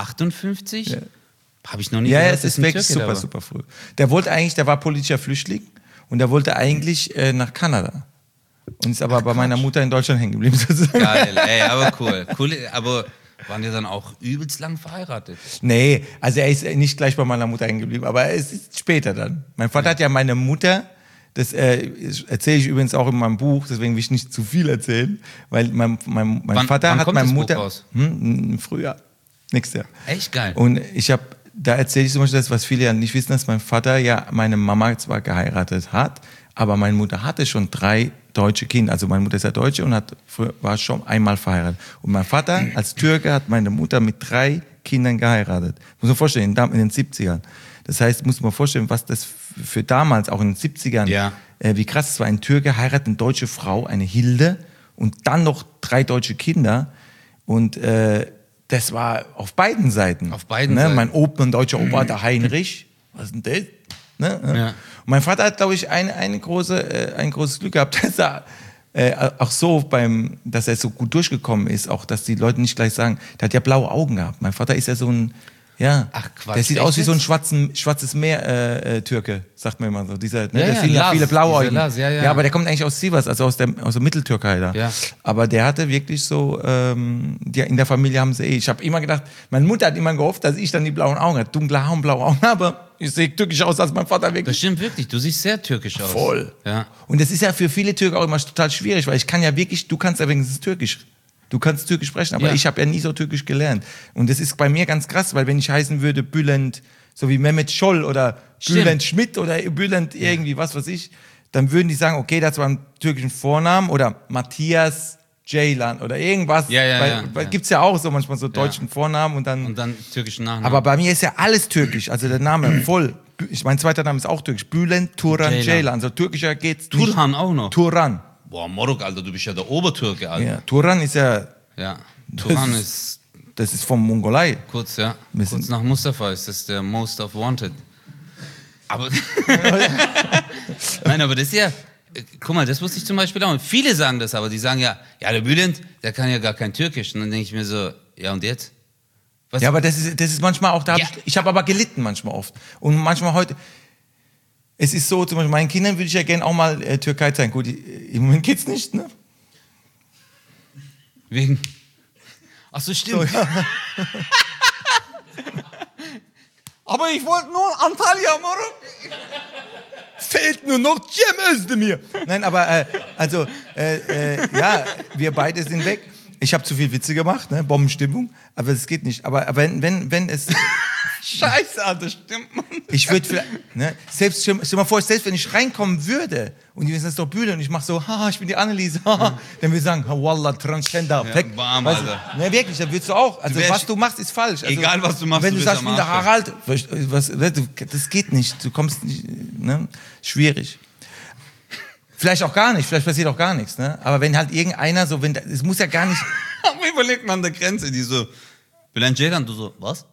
1958 habe ich noch nie gehört. Ja, es ist wirklich super früh. Der war politischer Flüchtling und der wollte eigentlich nach Kanada. Und ist aber bei meiner Mutter in Deutschland hängen geblieben. Sozusagen. Geil, aber cool. Aber waren die dann auch übelst lang verheiratet? Nee, also er ist nicht gleich bei meiner Mutter hängen geblieben, aber es ist später dann. Mein Vater hat ja meine Mutter, das erzähle ich übrigens auch in meinem Buch, deswegen will ich nicht zu viel erzählen, weil mein Vater hat meine Mutter... Buch raus? Frühjahr, nächstes Jahr. Echt geil. Und da erzähle ich zum Beispiel das, was viele ja nicht wissen, dass mein Vater ja meine Mama zwar geheiratet hat, aber meine Mutter hatte schon 3 deutsche Kinder. Also meine Mutter ist ja Deutsche und war schon einmal verheiratet. Und mein Vater als Türke hat meine Mutter mit 3 Kindern geheiratet. Muss man vorstellen, in den 70ern. Das heißt, muss man vorstellen, was das für damals, auch in den 70ern, wie krass es war. Ein Türke heiratet eine deutsche Frau, eine Hilde, und dann noch 3 deutsche Kinder. Und das war auf beiden Seiten. Auf beiden Seiten. Mein deutscher Opa, der Heinrich, was ist denn das? Ne? Ja. Und mein Vater hat, glaube ich, ein großes Glück gehabt, dass er auch so dass er so gut durchgekommen ist, auch dass die Leute nicht gleich sagen, der hat ja blaue Augen gehabt. Mein Vater ist ja so ein, Ach Quatsch, der sieht aus wie so ein schwarzes Meer-Türke, sagt man immer so. Der viele blaue Augen. Ja, aber der kommt eigentlich aus Sivas, also aus der Mitteltürkei da. Ja. Aber der hatte wirklich so, in der Familie haben sie ich habe immer gedacht, meine Mutter hat immer gehofft, dass ich dann die blauen Augen habe. Dunkle Haare und blaue Augen, aber ich sehe türkisch aus als mein Vater wirklich. Das stimmt wirklich, du siehst sehr türkisch aus. Voll. Ja. Und das ist ja für viele Türken auch immer total schwierig, weil ich kann ja wirklich, du kannst ja wenigstens türkisch. Du kannst Türkisch sprechen, aber ich habe ja nie so Türkisch gelernt. Und das ist bei mir ganz krass, weil wenn ich heißen würde Bülent, so wie Mehmet Scholl oder Bülent Schmidt oder Bülent irgendwie, was weiß ich, dann würden die sagen, okay, das war ein türkischen Vornamen oder Matthias Ceylan oder irgendwas. Weil gibt's ja auch so manchmal so deutschen Vornamen und dann türkischen Nachnamen. Aber bei mir ist ja alles türkisch, also der Name voll. Mein zweiter Name ist auch türkisch. Bülent Turan Ceylan. Also türkischer geht's nicht. Turhan auch noch. Turan. Boah, Moruk, Alter, du bist ja der Obertürke, Alter. Ja, Turan ist ja... Ja, Turan ist... Das ist vom Mongolei. Kurz nach Mustafa ist das der Most of Wanted. Aber... Nein, aber das ist ja... Guck mal, das wusste ich zum Beispiel auch. Viele sagen das, aber die sagen ja, der Bülent, der kann ja gar kein Türkisch. Und dann denke ich mir so, ja und jetzt? Was? Ja, aber das ist manchmal auch... Ich habe aber gelitten manchmal oft. Und manchmal heute... Es ist so, zum Beispiel meinen Kindern würde ich ja gerne auch mal Türkei zeigen. Gut, im Moment geht's nicht, ne? Wegen... Ach so, stimmt. So, ja. Aber ich wollte nur Antalya, Moruk. Fehlt nur noch Cem Özdemir. Nein, aber ja, wir beide sind weg. Ich habe zu viel Witze gemacht, ne? Bombenstimmung, aber das geht nicht. Aber wenn es... Scheiße, Alter, stimmt, Mann. Ich würde vielleicht, ne, stell dir mal vor, selbst wenn ich reinkommen würde und die wissen, das ist doch Bühne und ich mache so, haha, ich bin die Anneliese, haha, dann würde ich sagen, Wallah, Transgender, weg. Ja, warm, Alter. Ne, wirklich, dann würdest du auch. Also was du machst, ist falsch. Also, egal, was du machst, wenn du du bist sagst, ich bin der Harald, das geht nicht, du kommst nicht, ne, schwierig. Vielleicht auch gar nicht, vielleicht passiert auch gar nichts, ne, aber wenn halt irgendeiner so, es muss ja gar nicht... Aber überlegt man an der Grenze, die so, Bülent Ceylan, du so, was?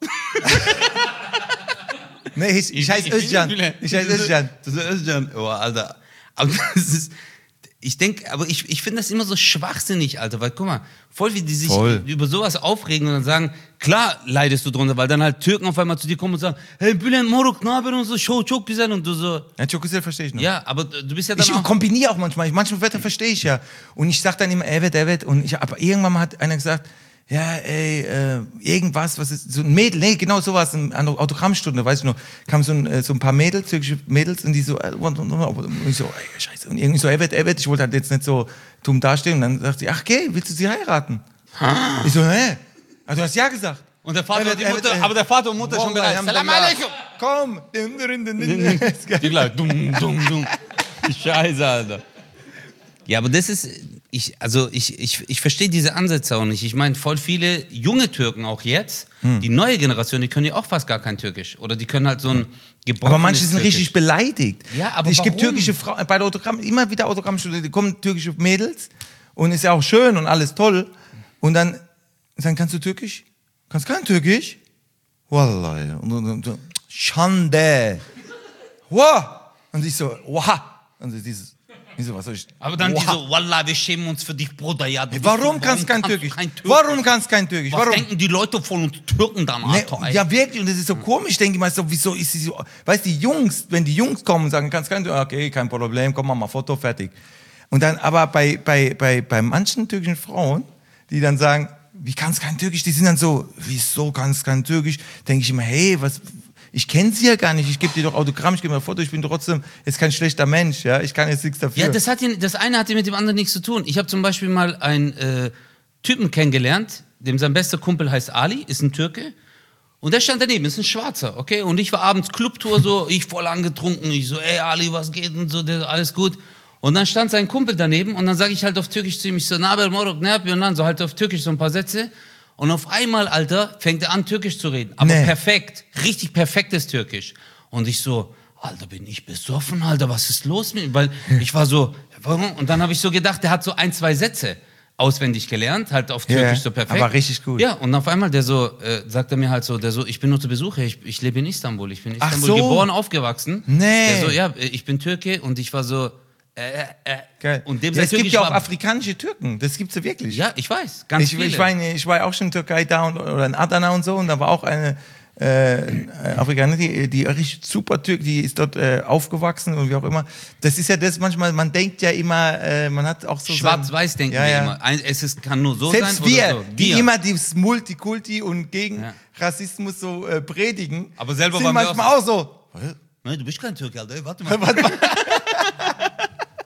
Nee, ich heiße Özcan. Ich heiße Özcan. Das ist Özcan. Oh, Alter. Aber das ist, ich denke, aber ich finde das immer so schwachsinnig, Alter, weil guck mal, voll wie die sich über sowas aufregen und dann sagen, klar leidest du drunter, weil dann halt Türken auf einmal zu dir kommen und sagen, hey Bülent Moruk, ne haber und so, çok güzel und du so. Ja, çok güzel verstehe ich noch. Ja, aber du bist ja dann ich auch... kombiniere auch manche Wörter verstehe ich ja. Und ich sag dann immer, evet, und aber irgendwann mal hat einer gesagt, ja, irgendwas, was ist, so ein Mädel, nee, genau sowas, eine Autogrammstunde, weiß ich noch, kamen so ein paar Mädels, türkische Mädels, und die so, und ich so, ey, scheiße, und irgendwie so, evet, ich wollte halt jetzt nicht so dumm dastehen, und dann sagt sie, ach, okay, willst du sie heiraten? Ich so, hä? Also du hast ja gesagt. Und der Vater und die Mutter, aber der Vater und Mutter schon bereit. Salam alaikum. Komm. Die gleich, dumm. Scheiße, Alter. Ja, aber das ist, ich verstehe diese Ansätze auch nicht. Ich meine, voll viele junge Türken auch jetzt, die neue Generation, die können ja auch fast gar kein Türkisch. Oder die können halt so ein gebrochenes Aber manche sind Türkisch. richtig beleidigt. Ja, aber ich warum? gibt türkische Frauen, bei der Autogramm, immer wieder Autogrammstunde, kommen türkische Mädels und ist ja auch schön und alles toll. Und dann kannst du Türkisch? Kannst kein Türkisch? Wallah. Und so, Schande. Wow. Und ich so, wow. Und dieses... was soll ich? Aber dann die so, Wallah, wir schämen uns für dich, Bruder. Ja, warum kannst du kein Türkisch? Warum kannst du kein Türkisch? Was denken die Leute von uns Türken dann, Alter? Nee, ja, wirklich, und das ist so komisch, ich denke immer so, wieso ist sie so, weißt du, wenn die Jungs kommen und sagen, kannst kein Türkisch, okay, kein Problem, komm, mach mal Foto, fertig. Und dann, aber bei manchen türkischen Frauen, die dann sagen, wie kannst du kein Türkisch, die sind dann so, wieso kannst du kein Türkisch? Denke ich immer, hey, ich kenne sie ja gar nicht, ich gebe dir doch Autogramm, ich gebe mir ein Foto, ich bin trotzdem jetzt kein schlechter Mensch, ja, ich kann jetzt nichts dafür. Ja, das eine hat mit dem anderen nichts zu tun. Ich habe zum Beispiel mal einen Typen kennengelernt, dem sein bester Kumpel heißt Ali, ist ein Türke. Und der stand daneben, ist ein Schwarzer, okay? Und ich war abends Clubtour so, ich voll angetrunken, ich so, ey Ali, was geht und so, alles gut. Und dann stand sein Kumpel daneben und dann sage ich halt auf Türkisch zu ihm, ich so, Naber Moruk, Nerpi, und dann so halt auf Türkisch so ein paar Sätze. Und auf einmal, Alter, fängt er an, Türkisch zu reden. Aber perfekt, richtig perfektes Türkisch. Und ich so, Alter, bin ich besoffen, Alter, was ist los mit ihm? Weil ich war so, warum? Und dann habe ich so gedacht, der hat so 1, 2 Sätze auswendig gelernt, halt auf Türkisch so perfekt. Aber richtig gut. Ja, und auf einmal, sagt er mir halt so, ich bin nur zu Besuch, ich lebe in Istanbul, ich bin in Istanbul geboren, aufgewachsen. Nee. Der so, ja, ich bin Türke und ich war so, Geil. Und dem es gibt ja auch afrikanische Türken, das gibt's ja wirklich. Ja, ich weiß, ganz viele. Ich war auch schon in Türkei da oder in Adana und so und da war auch eine Afrikanerin, die richtig super Türk, die ist dort aufgewachsen und wie auch immer. Das ist ja das manchmal, man denkt ja immer, man hat auch so... Schwarz-Weiß denken wir immer. Kann nur so selbst sein wir, oder so. die immer dieses Multikulti und gegen Rassismus so predigen, aber selber sind manchmal auch so... Nein, du bist kein Türke, Alter. Warte mal.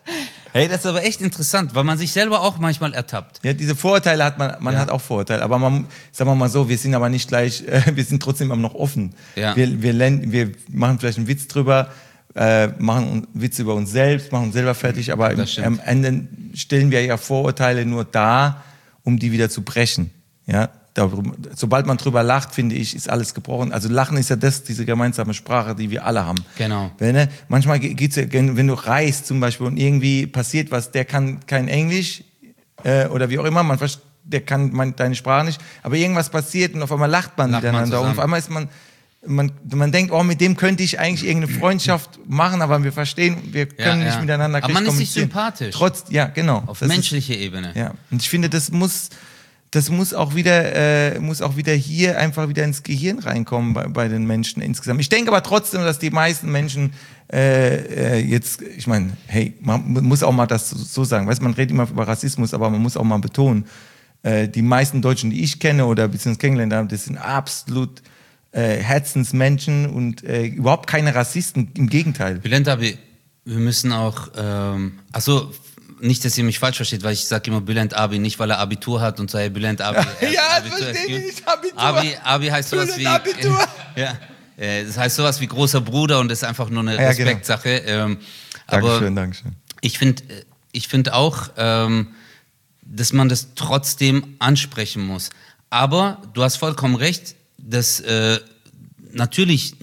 Hey, das ist aber echt interessant, weil man sich selber auch manchmal ertappt. Ja, diese Vorurteile hat man hat auch Vorurteile, aber sagen wir mal so, wir sind aber nicht gleich, wir sind trotzdem immer noch offen. Ja. Wir machen vielleicht einen Witz drüber, machen einen Witz über uns selbst, machen uns selber fertig, aber am Ende stellen wir ja Vorurteile nur dar, um die wieder zu brechen. Ja? Sobald man drüber lacht, finde ich, ist alles gebrochen. Also Lachen ist ja diese gemeinsame Sprache, die wir alle haben. Genau. Manchmal geht's ja, wenn du reist zum Beispiel und irgendwie passiert was, der kann kein Englisch oder wie auch immer, der kann deine Sprache nicht, aber irgendwas passiert und auf einmal lacht man miteinander und auf einmal ist man denkt, oh, mit dem könnte ich eigentlich irgendeine Freundschaft machen, aber wir verstehen, wir können nicht miteinander kommunizieren. Aber man ist nicht sympathisch. Genau. Auf menschlicher Ebene. Ja, und ich finde, das muss auch wieder hier einfach wieder ins Gehirn reinkommen bei den Menschen insgesamt. Ich denke aber trotzdem, dass die meisten Menschen jetzt, ich meine, hey, man muss auch mal das so sagen, weißt, man redet immer über Rassismus, aber man muss auch mal betonen, die meisten Deutschen, die ich kenne oder beziehungsweise kennengelernt habe, das sind absolut Herzensmenschen und überhaupt keine Rassisten, im Gegenteil. Bülent Abi, wir müssen auch, nicht, dass ihr mich falsch versteht, weil ich sage immer Bülent Abi, nicht weil er Abitur hat und so, hey, Bülent Abi. Ja, verstehe ich, Abitur. Abi heißt sowas wie... Abitur. Das heißt sowas wie großer Bruder und das ist einfach nur eine Respektsache. Genau. Dankeschön. Ich finde auch, dass man das trotzdem ansprechen muss. Aber du hast vollkommen recht, dass natürlich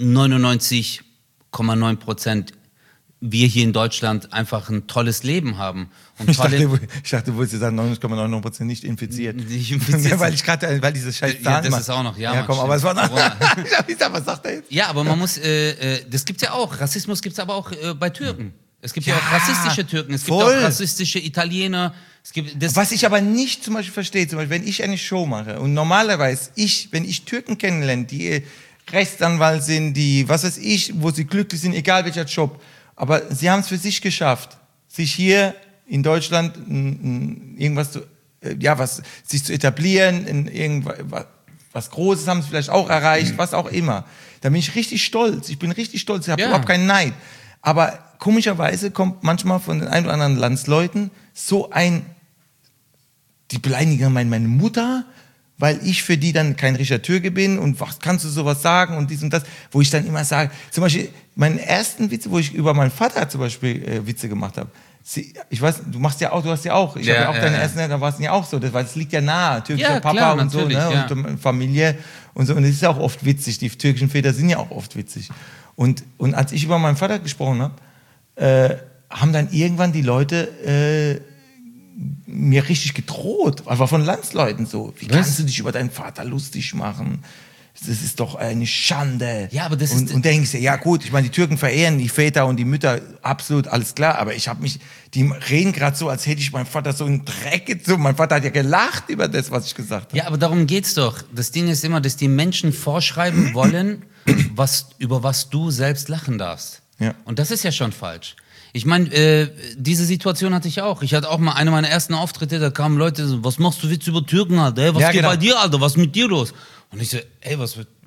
99,9% wir hier in Deutschland einfach ein tolles Leben haben. Und ich dachte, du wolltest sagen, 99,99% nicht infiziert. Nicht infiziert. weil dieses scheiß Zahlen... Ja, das ist auch noch, aber es war noch... Was sagt er jetzt? Ja, aber man muss... das gibt's ja auch. Rassismus gibt's aber auch bei Türken. Es gibt ja auch rassistische Türken. Es gibt auch rassistische Italiener. Was ich aber nicht zum Beispiel verstehe, wenn ich eine Show mache und normalerweise wenn ich Türken kennenlerne, die Rechtsanwalt sind, die, was weiß ich, wo sie glücklich sind, egal welcher Job, aber sie haben es für sich geschafft, sich hier in Deutschland sich zu etablieren, in irgendwas Großes haben sie vielleicht auch erreicht, was auch immer. Da bin ich richtig stolz. Ich bin richtig stolz. Ich habe überhaupt keinen Neid. Aber komischerweise kommt manchmal von den ein oder anderen Landsleuten die beleidigen meine Mutter, weil ich für die dann kein richtiger Türke bin und was kannst du sowas sagen und dies und das, wo ich dann immer sage, zum Beispiel meinen ersten Witz, wo ich über meinen Vater zum Beispiel Witze gemacht habe. Ich weiß, du hast ja auch, ich habe ja auch deine ersten, da war es ja auch so, weil es liegt ja nahe, türkischer Papa klar, und so, ne, und Familie und so, und es ist ja auch oft witzig, die türkischen Väter sind ja auch oft witzig. Und als ich über meinen Vater gesprochen habe, haben dann irgendwann die Leute mir richtig gedroht, einfach von Landsleuten so. Wie kannst du dich über deinen Vater lustig machen? Das ist doch eine Schande. Ja, aber das ist... Und denkst du, ja gut, ich meine, die Türken verehren die Väter und die Mütter, absolut, alles klar, aber die reden gerade so, als hätte ich meinen Vater so in Dreck gezogen. Mein Vater hat ja gelacht über das, was ich gesagt habe. Ja, aber darum geht's doch. Das Ding ist immer, dass die Menschen vorschreiben wollen, über was du selbst lachen darfst. Ja. Und das ist ja schon falsch. Ich meine, diese Situation hatte ich auch. Ich hatte auch mal eine meiner ersten Auftritte, da kamen Leute so, was machst du Witz über Türken, Alter? Hey, was geht bei dir, Alter? Was ist mit dir los? Und ich so, ey,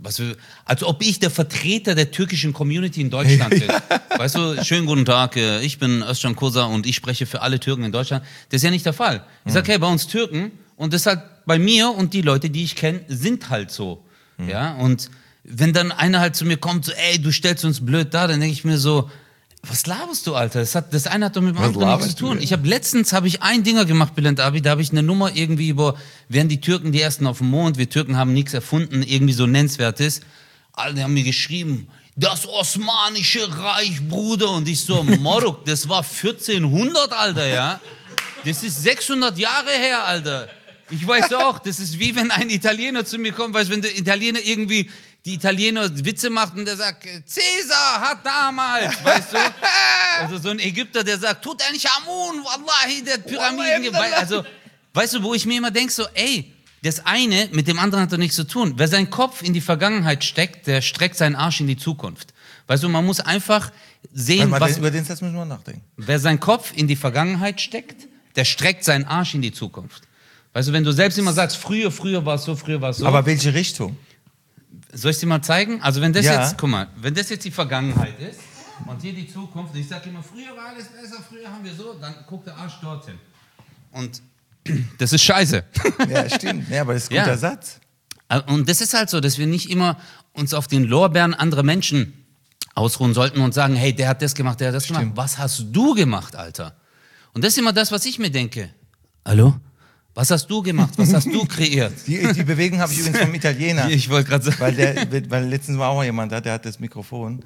als ob ich der Vertreter der türkischen Community in Deutschland bin. Weißt du, schönen guten Tag, ich bin Özcan Kosa und ich spreche für alle Türken in Deutschland. Das ist ja nicht der Fall. Ich sage, hey, bei uns Türken, und das halt bei mir und die Leute, die ich kenne, sind halt so. Ja, und wenn dann einer halt zu mir kommt, so, ey, du stellst uns blöd da, dann denke ich mir so, was laberst du, Alter? Das eine hat doch mit dem anderen nichts zu tun. Letztens habe ich ein Dinger gemacht, Bülent Abi, da habe ich eine Nummer irgendwie wären die Türken die Ersten auf dem Mond, wir Türken haben nichts erfunden, irgendwie so Nennenswertes. Alle haben mir geschrieben, das Osmanische Reich, Bruder. Und ich so, Moruk, das war 1400, Alter, ja? Das ist 600 Jahre her, Alter. Ich weiß auch, das ist wie wenn ein Italiener zu mir kommt, weißt du, wenn der Italiener irgendwie die Italiener Witze macht und der sagt, Cäsar hat damals, weißt du? Also so ein Ägypter, der sagt, tut er nicht Amun, Wallahi, der Pyramiden. Also, weißt du, wo ich mir immer denke, so, ey, das eine mit dem anderen hat doch nichts zu tun. Wer seinen Kopf in die Vergangenheit steckt, der streckt seinen Arsch in die Zukunft. Weißt du, man muss einfach sehen, über den Satz müssen wir nachdenken. Wer seinen Kopf in die Vergangenheit steckt, der streckt seinen Arsch in die Zukunft. Weißt du, wenn du selbst immer sagst, früher war es so, früher war es so. Aber welche Richtung? Soll ich dir mal zeigen? Also wenn das jetzt, guck mal, wenn das jetzt die Vergangenheit ist, Und hier die Zukunft. Ich sage immer, früher war alles besser, früher haben wir so, dann guckt der Arsch dorthin. Und das ist scheiße. Ja, stimmt. Ja, aber das ist ein guter Satz. Und das ist halt so, dass wir nicht immer uns auf den Lorbeeren anderer Menschen ausruhen sollten und sagen, hey, der hat das gemacht, der hat das gemacht. Was hast du gemacht, Alter? Und das ist immer das, was ich mir denke. Hallo? Was hast du gemacht? Was hast du kreiert? Die Bewegung habe ich übrigens vom Italiener. Ich wollte gerade sagen. Weil letztens war auch jemand da, der hat das Mikrofon.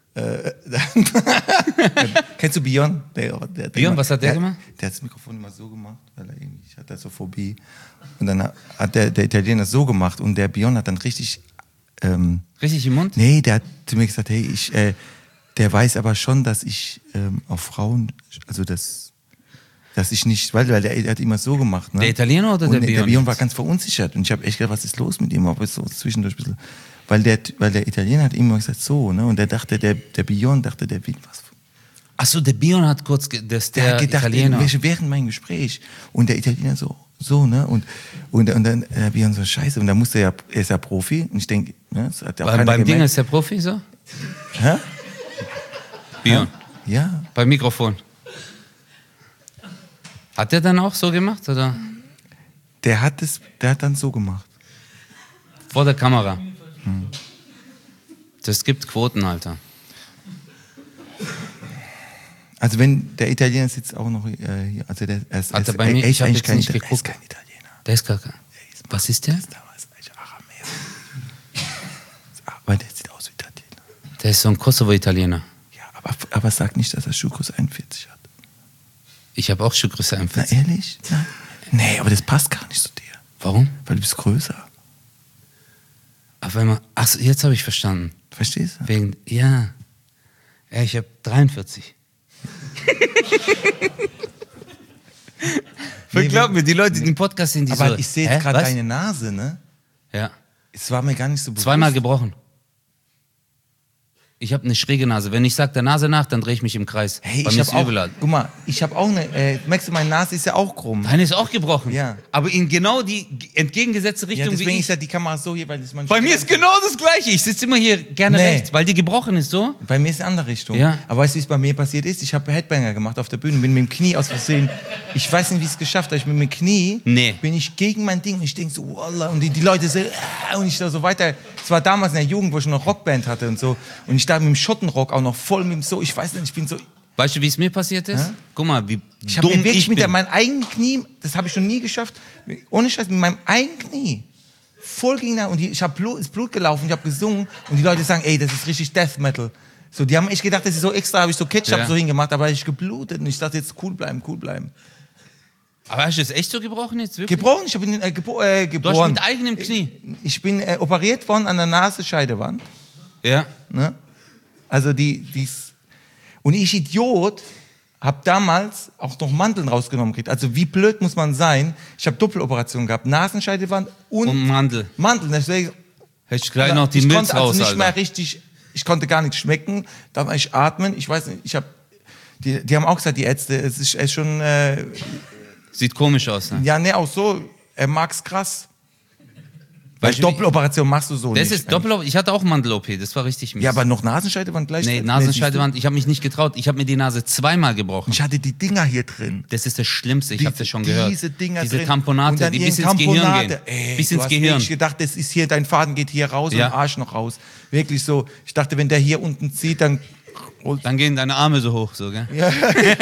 Kennst du Björn? Björn, was hat der gemacht? Der hat das Mikrofon immer so gemacht, weil er irgendwie, ich hatte so Phobie. Und dann hat der Italiener das so gemacht und der Björn hat dann richtig... richtig im Mund? Nee, der hat zu mir gesagt, hey, der weiß aber schon, dass ich auf Frauen, also dass ich nicht, weil der hat immer so gemacht. Ne? Der Italiener oder der Björn? Der Björn war ganz verunsichert und ich habe echt gedacht, was ist los mit ihm? Aber so zwischendurch ein bisschen... Weil der Italiener hat immer gesagt, so, ne? Und der dachte, der Björn dachte, der will was. Achso, der Björn hat kurz, der hat gedacht, Italiener. Während meinem Gespräch. Und der Italiener so, ne? Und dann der Björn so, scheiße. Und dann musste er ist ja Profi. Und ich denke, ne? Das hat ja auch beim Ding ist der Profi so? Hä? Björn? Ja. Beim Mikrofon. Hat der dann auch so gemacht, oder? Der hat dann so gemacht. Vor der Kamera. Das gibt Quoten, Alter. Also wenn der Italiener sitzt auch noch hier, also der ist bei mir, ich habe jetzt nicht geguckt. Der ist kein Italiener. Der ist gar kein. Was ist der? Der ist Aramäer. Aber der sieht aus wie Italiener. Der ist so ein Kosovo-Italiener. Ja, aber sag nicht, dass er Schuhgröße 41 hat. Ich habe auch Schuhgröße 41. Na ehrlich? Nein. Nee, aber das passt gar nicht zu dir. Warum? Weil du bist größer. Auf einmal, achso, jetzt habe ich verstanden. Verstehst du? Wegen, ja, ich habe 43. Glaub mir, die Leute, die im Podcast sind, die aber so... ich sehe jetzt gerade deine Nase, ne? Ja. Es war mir gar nicht so bewusst. Zweimal gebrochen. Ich habe eine schräge Nase. Wenn ich sage der Nase nach, dann drehe ich mich im Kreis. Hey, bei mir ist übel. Guck mal, ich habe auch eine, merkst du, meine Nase ist ja auch krumm. Deine ist auch gebrochen. Ja. Aber in genau die entgegengesetzte Richtung deswegen wie ich. ist ja die Kamera so hier, weil das Bei mir ist genau das Gleiche. Ich sitze immer hier gerne rechts, weil die gebrochen ist so. Bei mir ist eine andere Richtung. Ja. Aber weißt du, wie es bei mir passiert ist? Ich habe Headbanger gemacht auf der Bühne, bin mit dem Knie aus Versehen. Ich weiß nicht, wie ich es geschafft habe. Ich mit dem Knie bin ich gegen mein Ding und ich denke so, Wallah. Und die Leute so, und ich da so weiter. Es war damals in der Jugend, wo ich noch Rockband hatte und so. Und ich da mit dem Schottenrock auch noch voll mit dem so, ich weiß nicht, ich bin so... Weißt du, wie es mir passiert ist? Guck mal, wie ich habe dumm wirklich ich bin. mit meinem eigenen Knie, das habe ich noch nie geschafft, ohne Scheiß, mit meinem eigenen Knie, voll gegen und ich habe ist Blut gelaufen, ich habe gesungen und die Leute sagen, ey, das ist richtig Death Metal. So, die haben echt gedacht, das ist so extra, habe ich so Ketchup so hingemacht, aber ich geblutet und ich dachte jetzt cool bleiben. Aber hast du das echt so gebrochen jetzt? Wirklich? Gebrochen? Ich bin geboren. Du hast mit eigenem Knie? Ich bin operiert worden an der Nasenscheidewand. Ja. Ne? Also und ich Idiot habe damals auch noch Mandeln rausgenommen gekriegt. Also wie blöd muss man sein? Ich habe Doppeloperation gehabt, Nasenscheidewand und Mandel. Deswegen hätte ich gleich noch die Milz raus, also nicht Alter. mehr richtig. Ich konnte gar nichts schmecken. Dann ich atmen. Ich weiß nicht. Die haben auch gesagt, die Ärzte, es ist schon. Sieht komisch aus, ne? Ja, ne, auch so. Er mag's krass. Weil Doppeloperation machst du so das nicht. Ist Doppeloperation. Ich hatte auch Mandel-OP, das war richtig mies. Ja, aber noch Nasenscheidewand gleich? Nee, Nasenscheidewand, ich habe mich nicht getraut. Ich habe mir die Nase zweimal gebrochen. Ich hatte die Dinger hier drin. Das ist das Schlimmste, ich habe das schon gehört. Diese Dinger diese drin. Tamponate, die bis ins Gehirn gehen. Bis ins Gehirn. Ich gedacht, das ist hier, dein Faden geht hier raus und Arsch noch raus. Wirklich so. Ich dachte, wenn der hier unten zieht, dann gehen deine Arme so hoch, so, gell? Ja.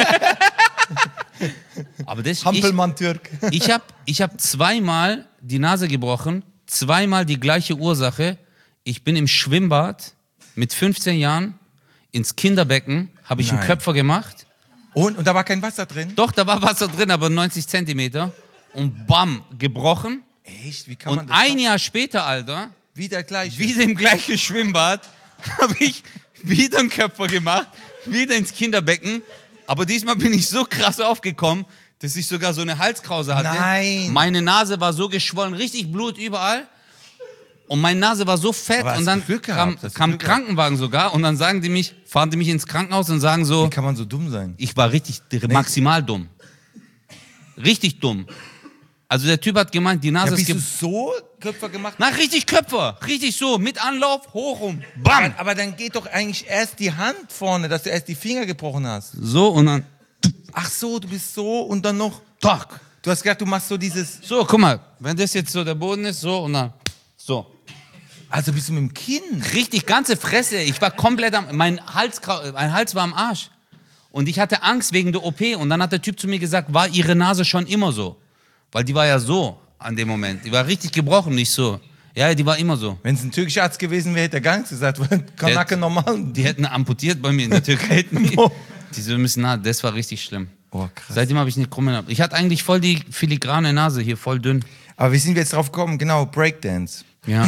Aber das Hampelmann-Türk. Ich hab zweimal die Nase gebrochen, zweimal die gleiche Ursache. Ich bin im Schwimmbad mit 15 Jahren ins Kinderbecken, habe ich einen Köpfer gemacht. Und da war kein Wasser drin? Doch, da war Wasser drin, aber 90 Zentimeter. Und bam, gebrochen. Echt? Wie kann man das? Und ein Jahr später, Alter, wieder im gleichen Schwimmbad, habe ich wieder einen Köpfer gemacht, wieder ins Kinderbecken. Aber diesmal bin ich so krass aufgekommen, dass ich sogar so eine Halskrause hatte. Nein. Meine Nase war so geschwollen, richtig Blut überall. Und meine Nase war so fett und dann kam ein Krankenwagen sogar und dann fahren die mich ins Krankenhaus und sagen so... Wie kann man so dumm sein? Ich war richtig maximal dumm. Richtig dumm. Also der Typ hat gemeint, die Nase bist ist... du so Köpfer gemacht? Na, richtig Köpfer. Richtig so, mit Anlauf, hoch rum. Bam! Aber dann geht doch eigentlich erst die Hand vorne, dass du erst die Finger gebrochen hast. So und dann... Ach so, du bist so und dann noch... Tack. Du hast gedacht, du machst so dieses... So, guck mal, wenn das jetzt so der Boden ist, so und dann... So. Also bist du mit dem Kinn? Richtig, ganze Fresse. Ich war komplett mein Hals war am Arsch. Und ich hatte Angst wegen der OP. Und dann hat der Typ zu mir gesagt, war ihre Nase schon immer so? Weil die war ja so an dem Moment. Die war richtig gebrochen, nicht so. Ja, die war immer so. Wenn es ein türkischer Arzt gewesen wäre, hätte er gar nichts gesagt. Kanake normal. Die hätten amputiert bei mir in der Türkei. Diese müssen das war richtig schlimm. Oh, krass. Seitdem habe ich eine krumme Nase. Ich hatte eigentlich voll die filigrane Nase hier, voll dünn. Aber wie sind wir jetzt drauf gekommen? Genau, Breakdance. Ja.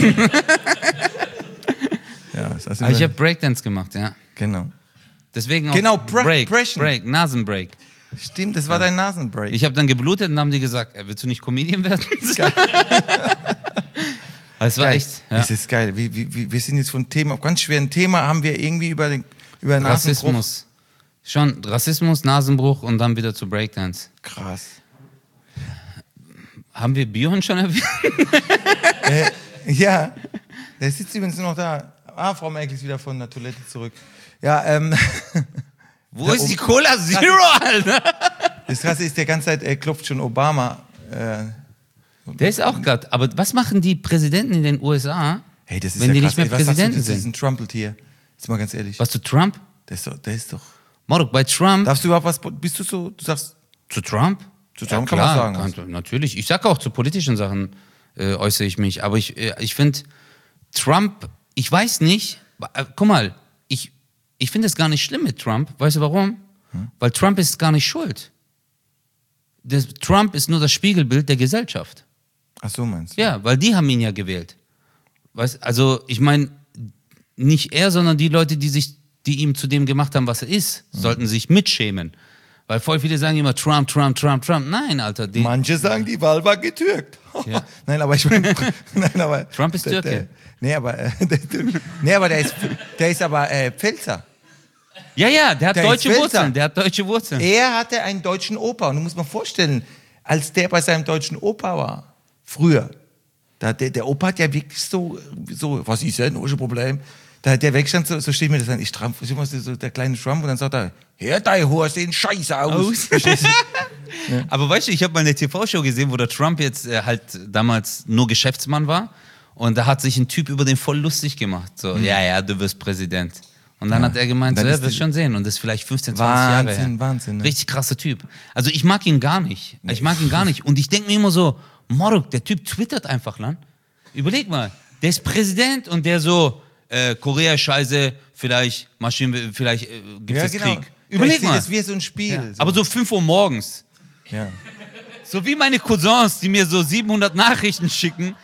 Ja, das heißt Aber ich habe Breakdance gemacht, ja. Genau. Deswegen auch Genau, Break, Brechen. Break, Nasenbreak. Stimmt, das war dein Nasenbreak. Ich habe dann geblutet und dann haben die gesagt, willst du nicht Comedian werden? Es war Geil. echt. Ja. Das ist geil. Wir sind jetzt von Thema, ganz schweren Thema, haben wir irgendwie über Nasenbruch. Rassismus. Schon Rassismus, Nasenbruch und dann wieder zu Breakdance. Krass. Haben wir Björn schon erwähnt? Ja, der sitzt übrigens noch da. Ah, Frau Merkel ist wieder von der Toilette zurück. Ja, Wo ist die Cola Zero, Alter? das Krasse ist, der ganze Zeit klopft schon Obama. Der ist auch gerade. Aber was machen die Präsidenten in den USA, Hey, das ist wenn ja die krass. nicht mehr Ey, was sagst du Präsidenten zu sind? diesem Trumpeltier? Jetzt mal ganz ehrlich. Was zu Trump? Der ist doch. Morok, bei Trump. Darfst du überhaupt was? Bist du so? Du sagst. Zu Trump? Zu Trump ja, kann man klar, sagen. natürlich. Ich sage auch zu politischen Sachen äußere ich mich. Aber ich finde, Trump, ich weiß nicht, guck mal, ich finde es gar nicht schlimm mit Trump. Weißt du warum? Weil Trump ist gar nicht schuld. Trump ist nur das Spiegelbild der Gesellschaft. Ach so, meinst du? Ja, weil die haben ihn ja gewählt. Weißt, also ich meine, nicht er, sondern die Leute, die ihm zu dem gemacht haben, was er ist, sollten sich mitschämen. Weil voll viele sagen immer Trump, Trump, Trump, Trump. Nein, Alter. Manche sagen, die Wahl war getürkt. Ja. Nein, aber ich meine, Trump ist Türke. Nee, aber der ist aber Pfälzer. Ja, der hat Der deutsche ist Wurzeln. Der hat deutsche Wurzeln. Er hatte einen deutschen Opa. Und du musst mal vorstellen, als der bei seinem deutschen Opa war, früher, der Opa hat ja wirklich so was ist denn, ein Problem? Da hat der wegstand, so steht mir das an, ich Trump, so der kleine Trump, und dann sagt er, hör dein Hör, sehen scheiße aus. Aber weißt du, ich habe mal eine TV-Show gesehen, wo der Trump jetzt halt damals nur Geschäftsmann war. Und da hat sich ein Typ über den voll lustig gemacht. So, ja, du wirst Präsident. Und dann hat er gemeint, dann so, ist wirst schon sehen. Und das ist vielleicht 15, 20 Jahre her. Wahnsinn. Ne? Richtig krasser Typ. Also ich mag ihn gar nicht. Und ich denke mir immer so, Morok, der Typ twittert einfach, Land. Überleg mal, der ist Präsident und der so, Korea scheiße, vielleicht gibt es Krieg. Überleg mal. Das ist wie so ein Spiel. Ja. Aber so 5 Uhr morgens. Ja. So wie meine Cousins, die mir so 700 Nachrichten schicken,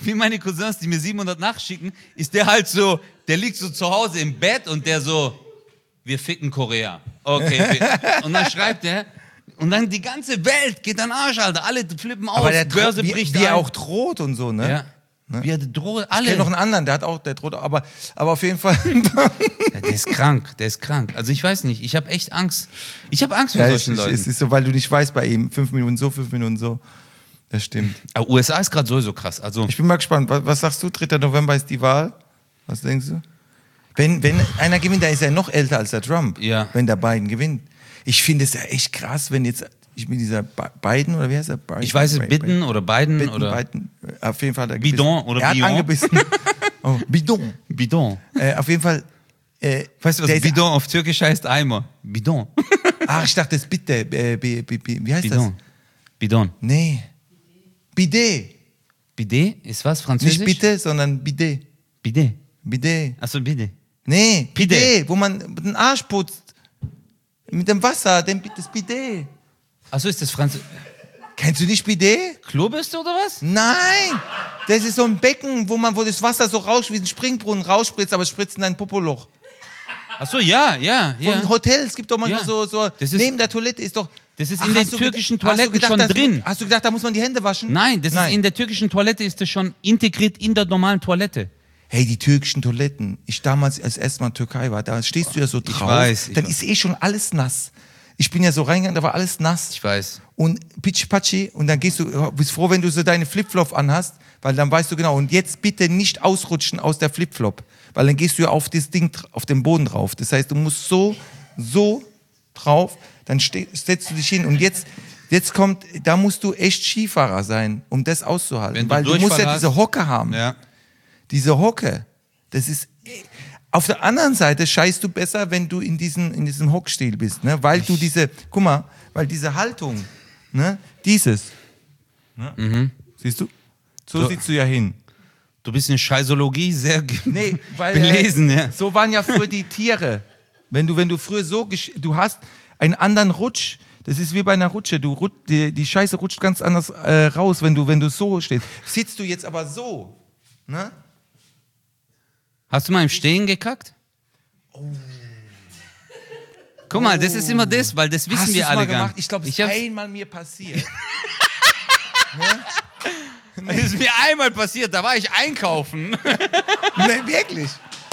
ist der halt so, der liegt so zu Hause im Bett und der so, wir ficken Korea. Okay. Und dann schreibt er, und dann die ganze Welt geht an den Arsch, Alter. Alle flippen aus, Aber der Börse bricht wie ein. er auch droht und so, ne? Ja. Wie er droht, alle. Ich kenne noch einen anderen, der droht, aber auf jeden Fall. Ja, der ist krank. Also ich weiß nicht, ich habe echt Angst. Ich habe Angst vor solchen Leuten. Es ist so, weil du nicht weißt bei ihm, 5 Minuten so, 5 Minuten so. Das stimmt. Aber USA ist gerade sowieso krass. Also Ich bin mal gespannt. Was sagst du? 3. November ist die Wahl. Was denkst du? Wenn einer gewinnt, dann ist er noch älter als der Trump. Ja. Wenn der Biden gewinnt. Ich finde es ja echt krass, wenn jetzt, ich bin dieser Biden, oder wie heißt er? Biden? ich weiß es, Biden oder Biden oder Biden. Auf jeden Fall. Bidon oder er hat Bion. angebissen. Oh, Bidon. Bidon. Auf jeden Fall. Weißt du, was Bidon auf Türkisch heißt? Eimer. Bidon. Ach, ich dachte, das bitte. Wie heißt Bidon. das? Bidon. Nee. Bidet. Bidet ist was? Französisch? Nicht bitte, sondern Bidet. Bidet. Bidet. Achso, Bidet. Nee, Bidet. Bidet, wo man den Arsch putzt. Mit dem Wasser, das Bidet. Achso, ist das Französisch? Kennst du nicht Bidet? Klobürste oder was? Nein, das ist so ein Becken, wo das Wasser so raus wie ein Springbrunnen rausspritzt, aber es spritzt in dein Popoloch. Achso, ja. Von Hotels, es gibt doch manchmal Ja. so Das ist- neben der Toilette ist doch... Das ist Ach, in den hast du türkischen gedacht- hast du Toiletten gedacht, schon drin. Hast du gedacht, da muss man die Hände waschen? Nein, ist in der türkischen Toilette ist das schon integriert in der normalen Toilette. Hey, die türkischen Toiletten. Ich damals als erstes Mal in Türkei war, da stehst du ja so drauf. weiß, dann ist schon alles nass. Ich bin ja so reingegangen, da war alles nass. Ich weiß. und Pitsch-Patschi und dann bist froh, wenn du so deine Flipflop anhast, weil dann weißt du genau, und jetzt bitte nicht ausrutschen aus der Flipflop, weil dann gehst du ja auf das Ding, auf den Boden drauf. Das heißt, du musst so drauf, dann setzt du dich hin und jetzt kommt, da musst du echt Skifahrer sein, um das auszuhalten, weil du musst ja diese Hocke haben. Ja. Diese Hocke, das ist... Auf der anderen Seite scheißt du besser, wenn du in diesem Hockstil bist, ne? Weil du weil diese Haltung, ne? Ne? Siehst du? So sitzt du ja hin. Du bist in Scheißologie sehr belesen, ja. So waren ja früher die Tiere. Wenn du früher du hast einen anderen Rutsch, das ist wie bei einer Rutsche, die Scheiße rutscht ganz anders raus, wenn du so stehst. Sitzt du jetzt aber so, ne? Hast du mal im Stehen gekackt? Oh. Guck mal, das ist immer das, weil das wissen wir alle gar nicht. Ich glaube, es ist einmal mir passiert. Das ist mir einmal passiert, da war ich einkaufen. Nee, wirklich.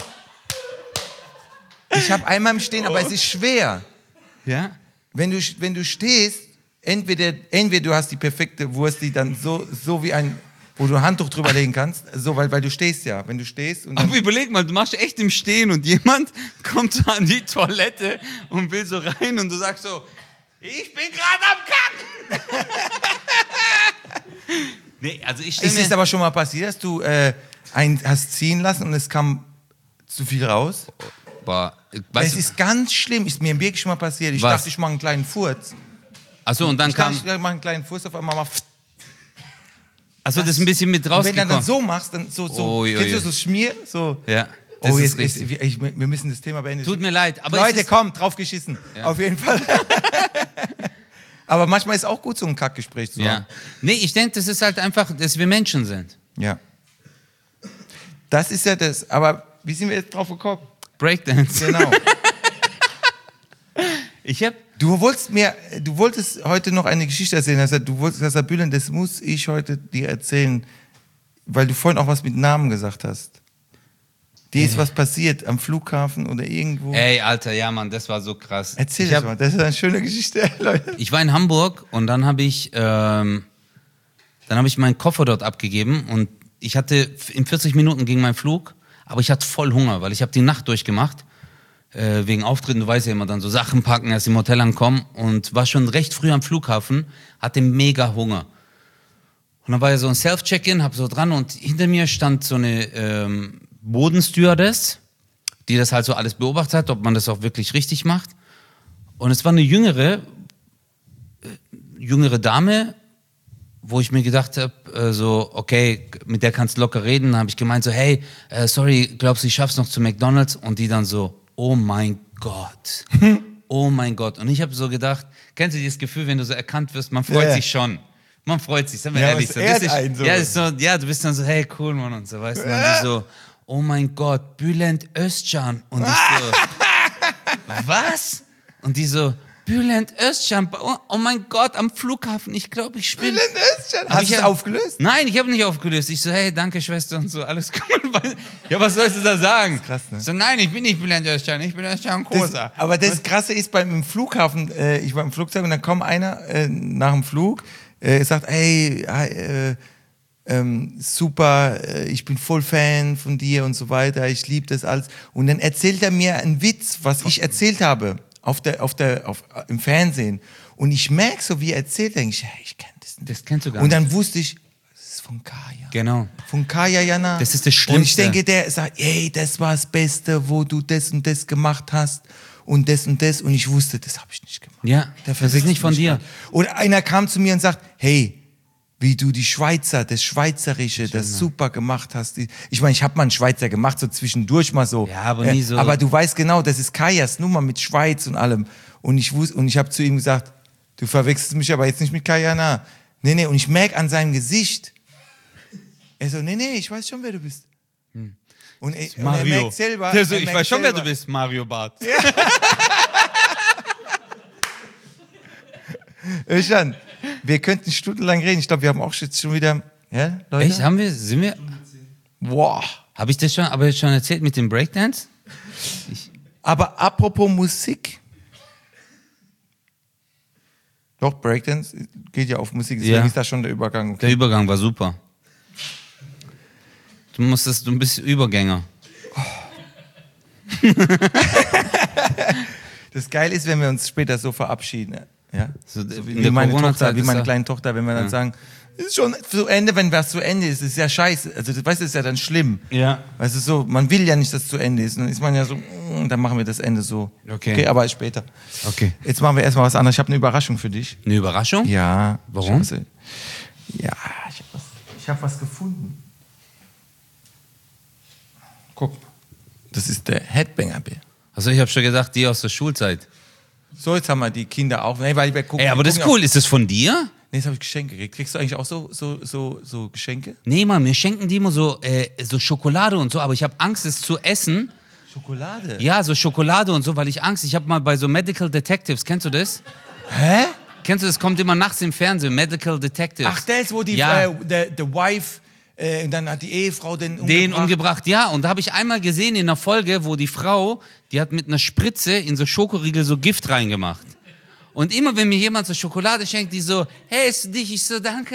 Ich habe einmal im Stehen, aber es ist schwer. Ja? Wenn du stehst, entweder du hast die perfekte Wurst, die dann so wie wo du ein Handtuch drüber legen kannst, so, weil du stehst ja. Wenn du stehst und aber überleg mal, du machst echt im Stehen und jemand kommt so an die Toilette und will so rein und du sagst so, ich bin gerade am Kacken. Nee, also es ist aber schon mal passiert, dass du hast ziehen lassen und es kam zu viel raus? Boah, das ist ganz schlimm, ist mir wirklich schon mal passiert. Ich dachte, ich mache einen kleinen Furz. Achso, und dann ich mache einen kleinen Furz, auf einmal Achso, das ist ein bisschen mit rausgekommen. Wenn du dann so machst, dann so kennst du so Schmier? So. Ja, das ist richtig. Wir müssen das Thema beenden. Tut mir leid. Aber Leute, komm, drauf geschissen. Ja. Auf jeden Fall. Aber manchmal ist auch gut, so ein Kackgespräch zu haben. Nee, ich denke, das ist halt einfach, dass wir Menschen sind. Ja. Das ist ja das. Aber wie sind wir jetzt drauf gekommen? Breakdance. Genau. Du wolltest heute noch eine Geschichte erzählen. Du wolltest gesagt, Bülent, das muss ich heute dir erzählen, weil du vorhin auch was mit Namen gesagt hast. Dir ist was passiert am Flughafen oder irgendwo. Ey, Alter, ja, Mann, das war so krass. Erzähl das mal, das ist eine schöne Geschichte, Leute. Ich war in Hamburg und dann habe ich meinen Koffer dort abgegeben und ich hatte, in 40 Minuten ging mein Flug, aber ich hatte voll Hunger, weil ich habe die Nacht durchgemacht. Wegen Auftritten, du weißt ja immer, dann so Sachen packen, erst im Hotel ankommen und war schon recht früh am Flughafen, hatte mega Hunger. Und dann war ja so ein Self-Check-In, hab so dran und hinter mir stand so eine Bodenstewardess, die das halt so alles beobachtet hat, ob man das auch wirklich richtig macht. Und es war eine jüngere Dame, wo ich mir gedacht habe, so, okay, mit der kannst du locker reden. Dann habe ich gemeint so, hey, sorry, glaubst du, ich schaff's noch zu McDonald's? Und die dann so, oh mein Gott. Oh mein Gott. Und ich habe so gedacht, kennst du dieses Gefühl, wenn du so erkannt wirst, man freut sich schon. Man freut sich, sagen wir ehrlich. So. Du bist dann so, hey, cool, Mann, und so, weißt du. Und die so, oh mein Gott, Bülent Özcan. Und ich so, was? Und die so, Bülent Özcan, oh mein Gott, am Flughafen, ich glaube, ich spinne. Bülent Özcan, hast du es aufgelöst? Nein, ich habe nicht aufgelöst. Ich so, hey, danke Schwester und so, alles cool. Ja, was sollst du da sagen? Das ist krass, ne? So, nein, ich bin nicht Bülent Özcan, ich bin Özcan Kosa. Aber das Krasse ist beim Flughafen, ich war im Flugzeug und dann kommt einer nach dem Flug, sagt, hey, super, ich bin voll Fan von dir und so weiter, ich liebe das alles. Und dann erzählt er mir einen Witz, was ich erzählt habe. Im Fernsehen. Und ich merke so, wie er erzählt, denke ich, hey, ich kenne das nicht. Das kennst du gar nicht. Und dann wusste ich, das ist von Kaya. Genau. Von Kaya Jana. Das ist das Schlimmste. Und ich denke, der sagt, ey, das war das Beste, wo du das und das gemacht hast und das und das. Und ich wusste, das habe ich nicht gemacht. Ja, das ist nicht von dir. Und einer kam zu mir und sagt, hey, wie du das Schweizerische, das super gemacht hast. Ich meine, ich habe mal einen Schweizer gemacht, so zwischendurch mal so. Ja, aber nie so. Aber du weißt genau, das ist Kajas Nummer mit Schweiz und allem. Und ich habe zu ihm gesagt, du verwechselst mich aber jetzt nicht mit Kajana. Nee, und ich merke an seinem Gesicht, er so, nee, ich weiß schon, wer du bist. Und er merkt selber. So, ich weiß schon, wer du bist, Mario Barth. Ja. Wir könnten stundenlang reden. Ich glaube, wir haben auch jetzt schon wieder. Ja, Leute? Echt? Sind wir? Wow. Habe ich das schon erzählt mit dem Breakdance? Aber apropos Musik. Doch, Breakdance geht ja auf Musik, deswegen ist das schon der Übergang. Okay. Der Übergang war super. Du bist Übergänger. Das Geile ist, wenn wir uns später so verabschieden. Ja? So wie meine Tochter, wie meine kleine Tochter, wenn wir dann sagen, ist schon zu Ende, wenn was zu Ende ist, ist ja scheiße. Also, weißt du, ist ja dann schlimm. Ja. Weißt du, so, man will ja nicht, dass es zu Ende ist. Dann ist man ja so, dann machen wir das Ende so. Okay. Aber später. Okay. Jetzt machen wir erstmal was anderes. Ich habe eine Überraschung für dich. Eine Überraschung? Ja. Warum? Ich hab was gefunden. Guck. Das ist der Headbanger-Bär. Also ich habe schon gedacht, die aus der Schulzeit. So, jetzt haben wir die Kinder auch. Nee, weil wir gucken, Ey, aber das ist cool. Ist das von dir? Nee, jetzt habe ich Geschenke gekriegt. Kriegst du eigentlich auch so Geschenke? Nee, Mann, mir schenken die immer so Schokolade und so, aber ich habe Angst, es zu essen. Schokolade? Ja, so Schokolade und so, weil ich Angst. Ich habe mal bei so Medical Detectives, kennst du das? Hä? Kennst du das? Kommt immer nachts im Fernsehen, Medical Detectives. Ach, der ist, wo die Ja. the Wife, und dann hat die Ehefrau den umgebracht, ja. Und da habe ich einmal gesehen in einer Folge, wo die Frau, die hat mit einer Spritze in so Schokoriegel so Gift reingemacht. Und immer, wenn mir jemand so Schokolade schenkt, die so, hey, ist dich? Ich so, danke.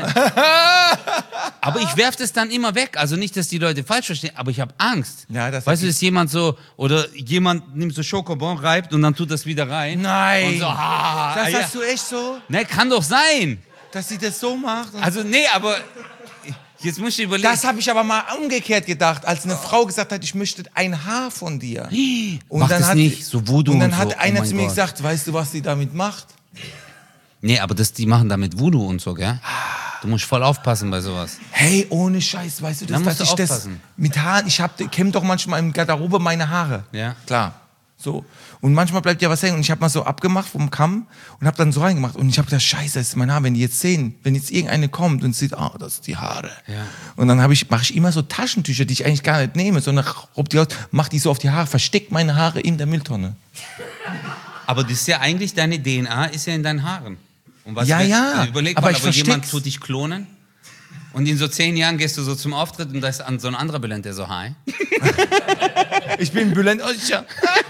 Aber ich werfe das dann immer weg. Also nicht, dass die Leute falsch verstehen, aber ich habe Angst. Ja, das weißt du, dass jemand so, oder jemand nimmt so Schokobon, reibt und dann tut das wieder rein. Nein. Und so, das ja. hast du echt so? Ne, kann doch sein. Dass sie das so macht? Also nee, aber jetzt muss ich überlegen. Das habe ich aber mal umgekehrt gedacht, als eine Frau gesagt hat, ich möchte ein Haar von dir. Und Mach dann das nicht, so Voodoo und dann und hat so. einer Oh zu mein mir Gott. gesagt, weißt du, was sie damit macht? Nee, aber die machen damit Voodoo und so, gell? Du musst voll aufpassen bei sowas. Hey, ohne Scheiß, weißt du, Da musst dass du ich das aufpassen. mit Haaren, ich kämme doch manchmal im Garderobe meine Haare. Ja. Klar. So. Und manchmal bleibt ja was hängen. Und ich habe mal so abgemacht vom Kamm und habe dann so reingemacht. Und ich habe gedacht, Scheiße, das ist mein Haar. Wenn die jetzt sehen, wenn jetzt irgendeine kommt und sieht, das ist die Haare. Ja. Und dann mache ich immer so Taschentücher, die ich eigentlich gar nicht nehme, sondern mache die so auf die Haare, verstecke meine Haare in der Mülltonne. Aber das ist ja eigentlich, deine DNA ist ja in deinen Haaren. Und was Ja, ja, Überleg aber mal, ich aber jemand versteck's. tut dich klonen und in so 10 Jahren gehst du so zum Auftritt und da ist so ein anderer Bülent, der so, hi. Ich bin Bülent Özcan.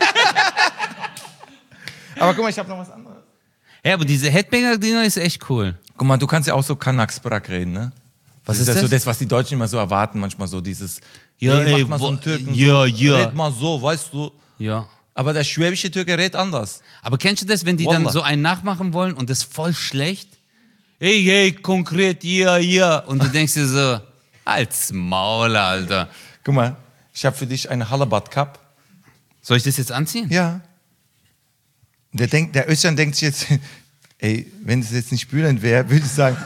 Aber guck mal, ich habe noch was anderes. Ja, aber diese Headbanger-Dinger ist echt cool. Guck mal, du kannst ja auch so Kanaksbrak reden, ne? Was das ist so das? das, was die Deutschen immer so erwarten, manchmal so dieses, Ja, hey, ey, mach mal so einen wo- Türken, ja, so, ja. red mal so, weißt du. Ja. Aber der schwäbische Türke redet anders. Aber kennst du das, wenn die dann Wallah. so einen nachmachen wollen und das voll schlecht? Hey, konkret, ja. Und du denkst dir so, halt's Maul, Alter. Guck mal, ich habe für dich eine Hallebat Cup. Soll ich das jetzt anziehen? Ja. Der Özcan denkt sich jetzt, ey, wenn es jetzt nicht Bülent wäre, würde ich sagen,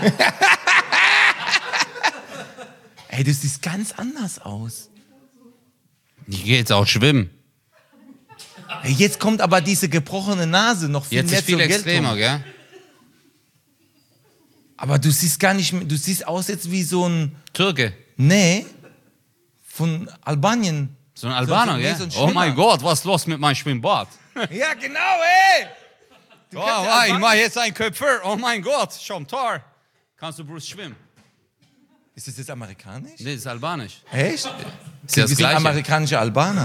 ey, du siehst ganz anders aus. Ich gehe jetzt auch schwimmen. Ey, jetzt kommt aber diese gebrochene Nase noch viel Jetzt mehr ist viel zur extremer, Geltung. gell? Aber du siehst gar nicht mehr, du siehst aus jetzt wie so ein, Türke. nee, von Albanien. So ein Albaner, nee, gell? so ein Oh mein Schwimmer. Gott, was ist los mit meinem Schwimmbad? Ja, genau, ey! Du Oh, kannst ja ich Albanisch- mach jetzt ein Köpfer. Oh mein Gott, schon Tor. Kannst du Bruce schwimmen? Ist das jetzt amerikanisch? Nee, das ist albanisch. Echt? Ist ja Wir das sind Gleiche. amerikanische Albaner.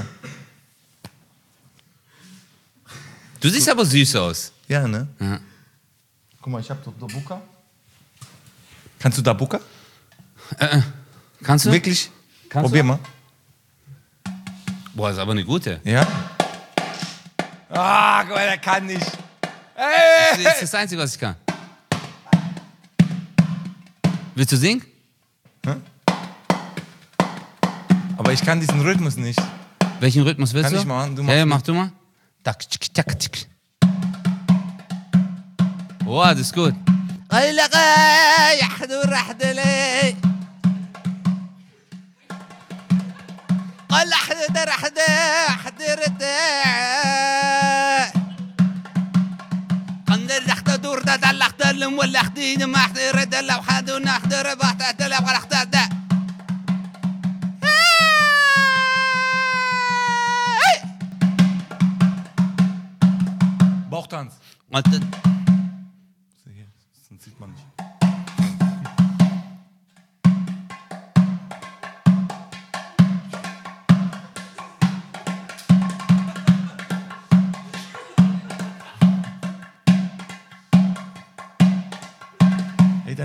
Du siehst aber süß aus. Ja, ne? Ja. Guck mal, ich hab Dabuka. Kannst du Dabuka? Kannst du? Wirklich? Kannst Probier du? mal. Boah, ist aber eine gute. Ja? Ah, guck mal, der kann nicht. Das ist das Einzige, was ich kann. Willst du singen? Aber ich kann diesen Rhythmus nicht. Welchen Rhythmus willst Kann du? ich machen, du Ja, machst ja, mit. mach du mal. Tak, tschik, tak, tschik. Oh, das ist gut. Bauchtanz. Und dann- So hier, sonst sieht man nicht.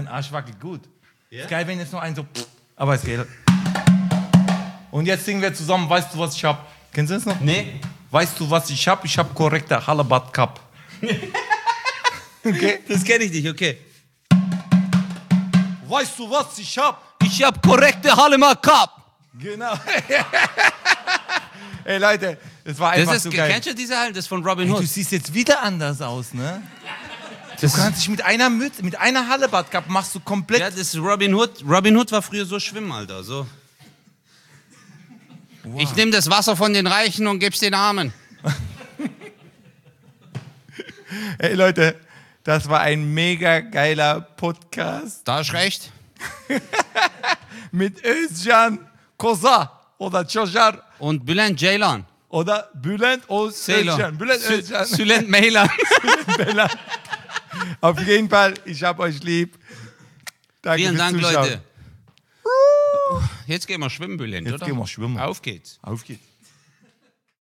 Mein Arsch wackelt gut. Ist geil, wenn jetzt noch ein so... Aber es geht. Und jetzt singen wir zusammen, weißt du, was ich hab? Kennst du das noch? Nee. Weißt du, was ich hab? Ich hab korrekte Hallebat Cup. Okay? Das kenne ich nicht, okay. Weißt du, was ich hab? Ich hab korrekte Hallemat Cup. Genau. Ey, Leute, das war einfach so geil. Kennst du diese Hallen? Das ist von Robin Ey, Hood. du siehst jetzt wieder anders aus, ne? Du kannst dich mit einer Mütze, mit einer Hallebat Cup machst du komplett... Ja, das ist Robin Hood. Robin Hood war früher so schwimmen, Alter, so. Wow. Ich nehme das Wasser von den Reichen und geb's den Armen. Ey, Leute, das war ein mega geiler Podcast. Da hast recht. Mit Özcan Koza oder Çojar Und Bülent Ceylan. oder Bülent Özcan. Bülent Özcan. Sülent Meylan. Auf jeden Fall, ich hab euch lieb. Danke Vielen fürs Dank, Zuschauen. Leute. Jetzt gehen wir schwimmen, Bülent, oder? Jetzt gehen wir schwimmen. Auf geht's. Auf geht's.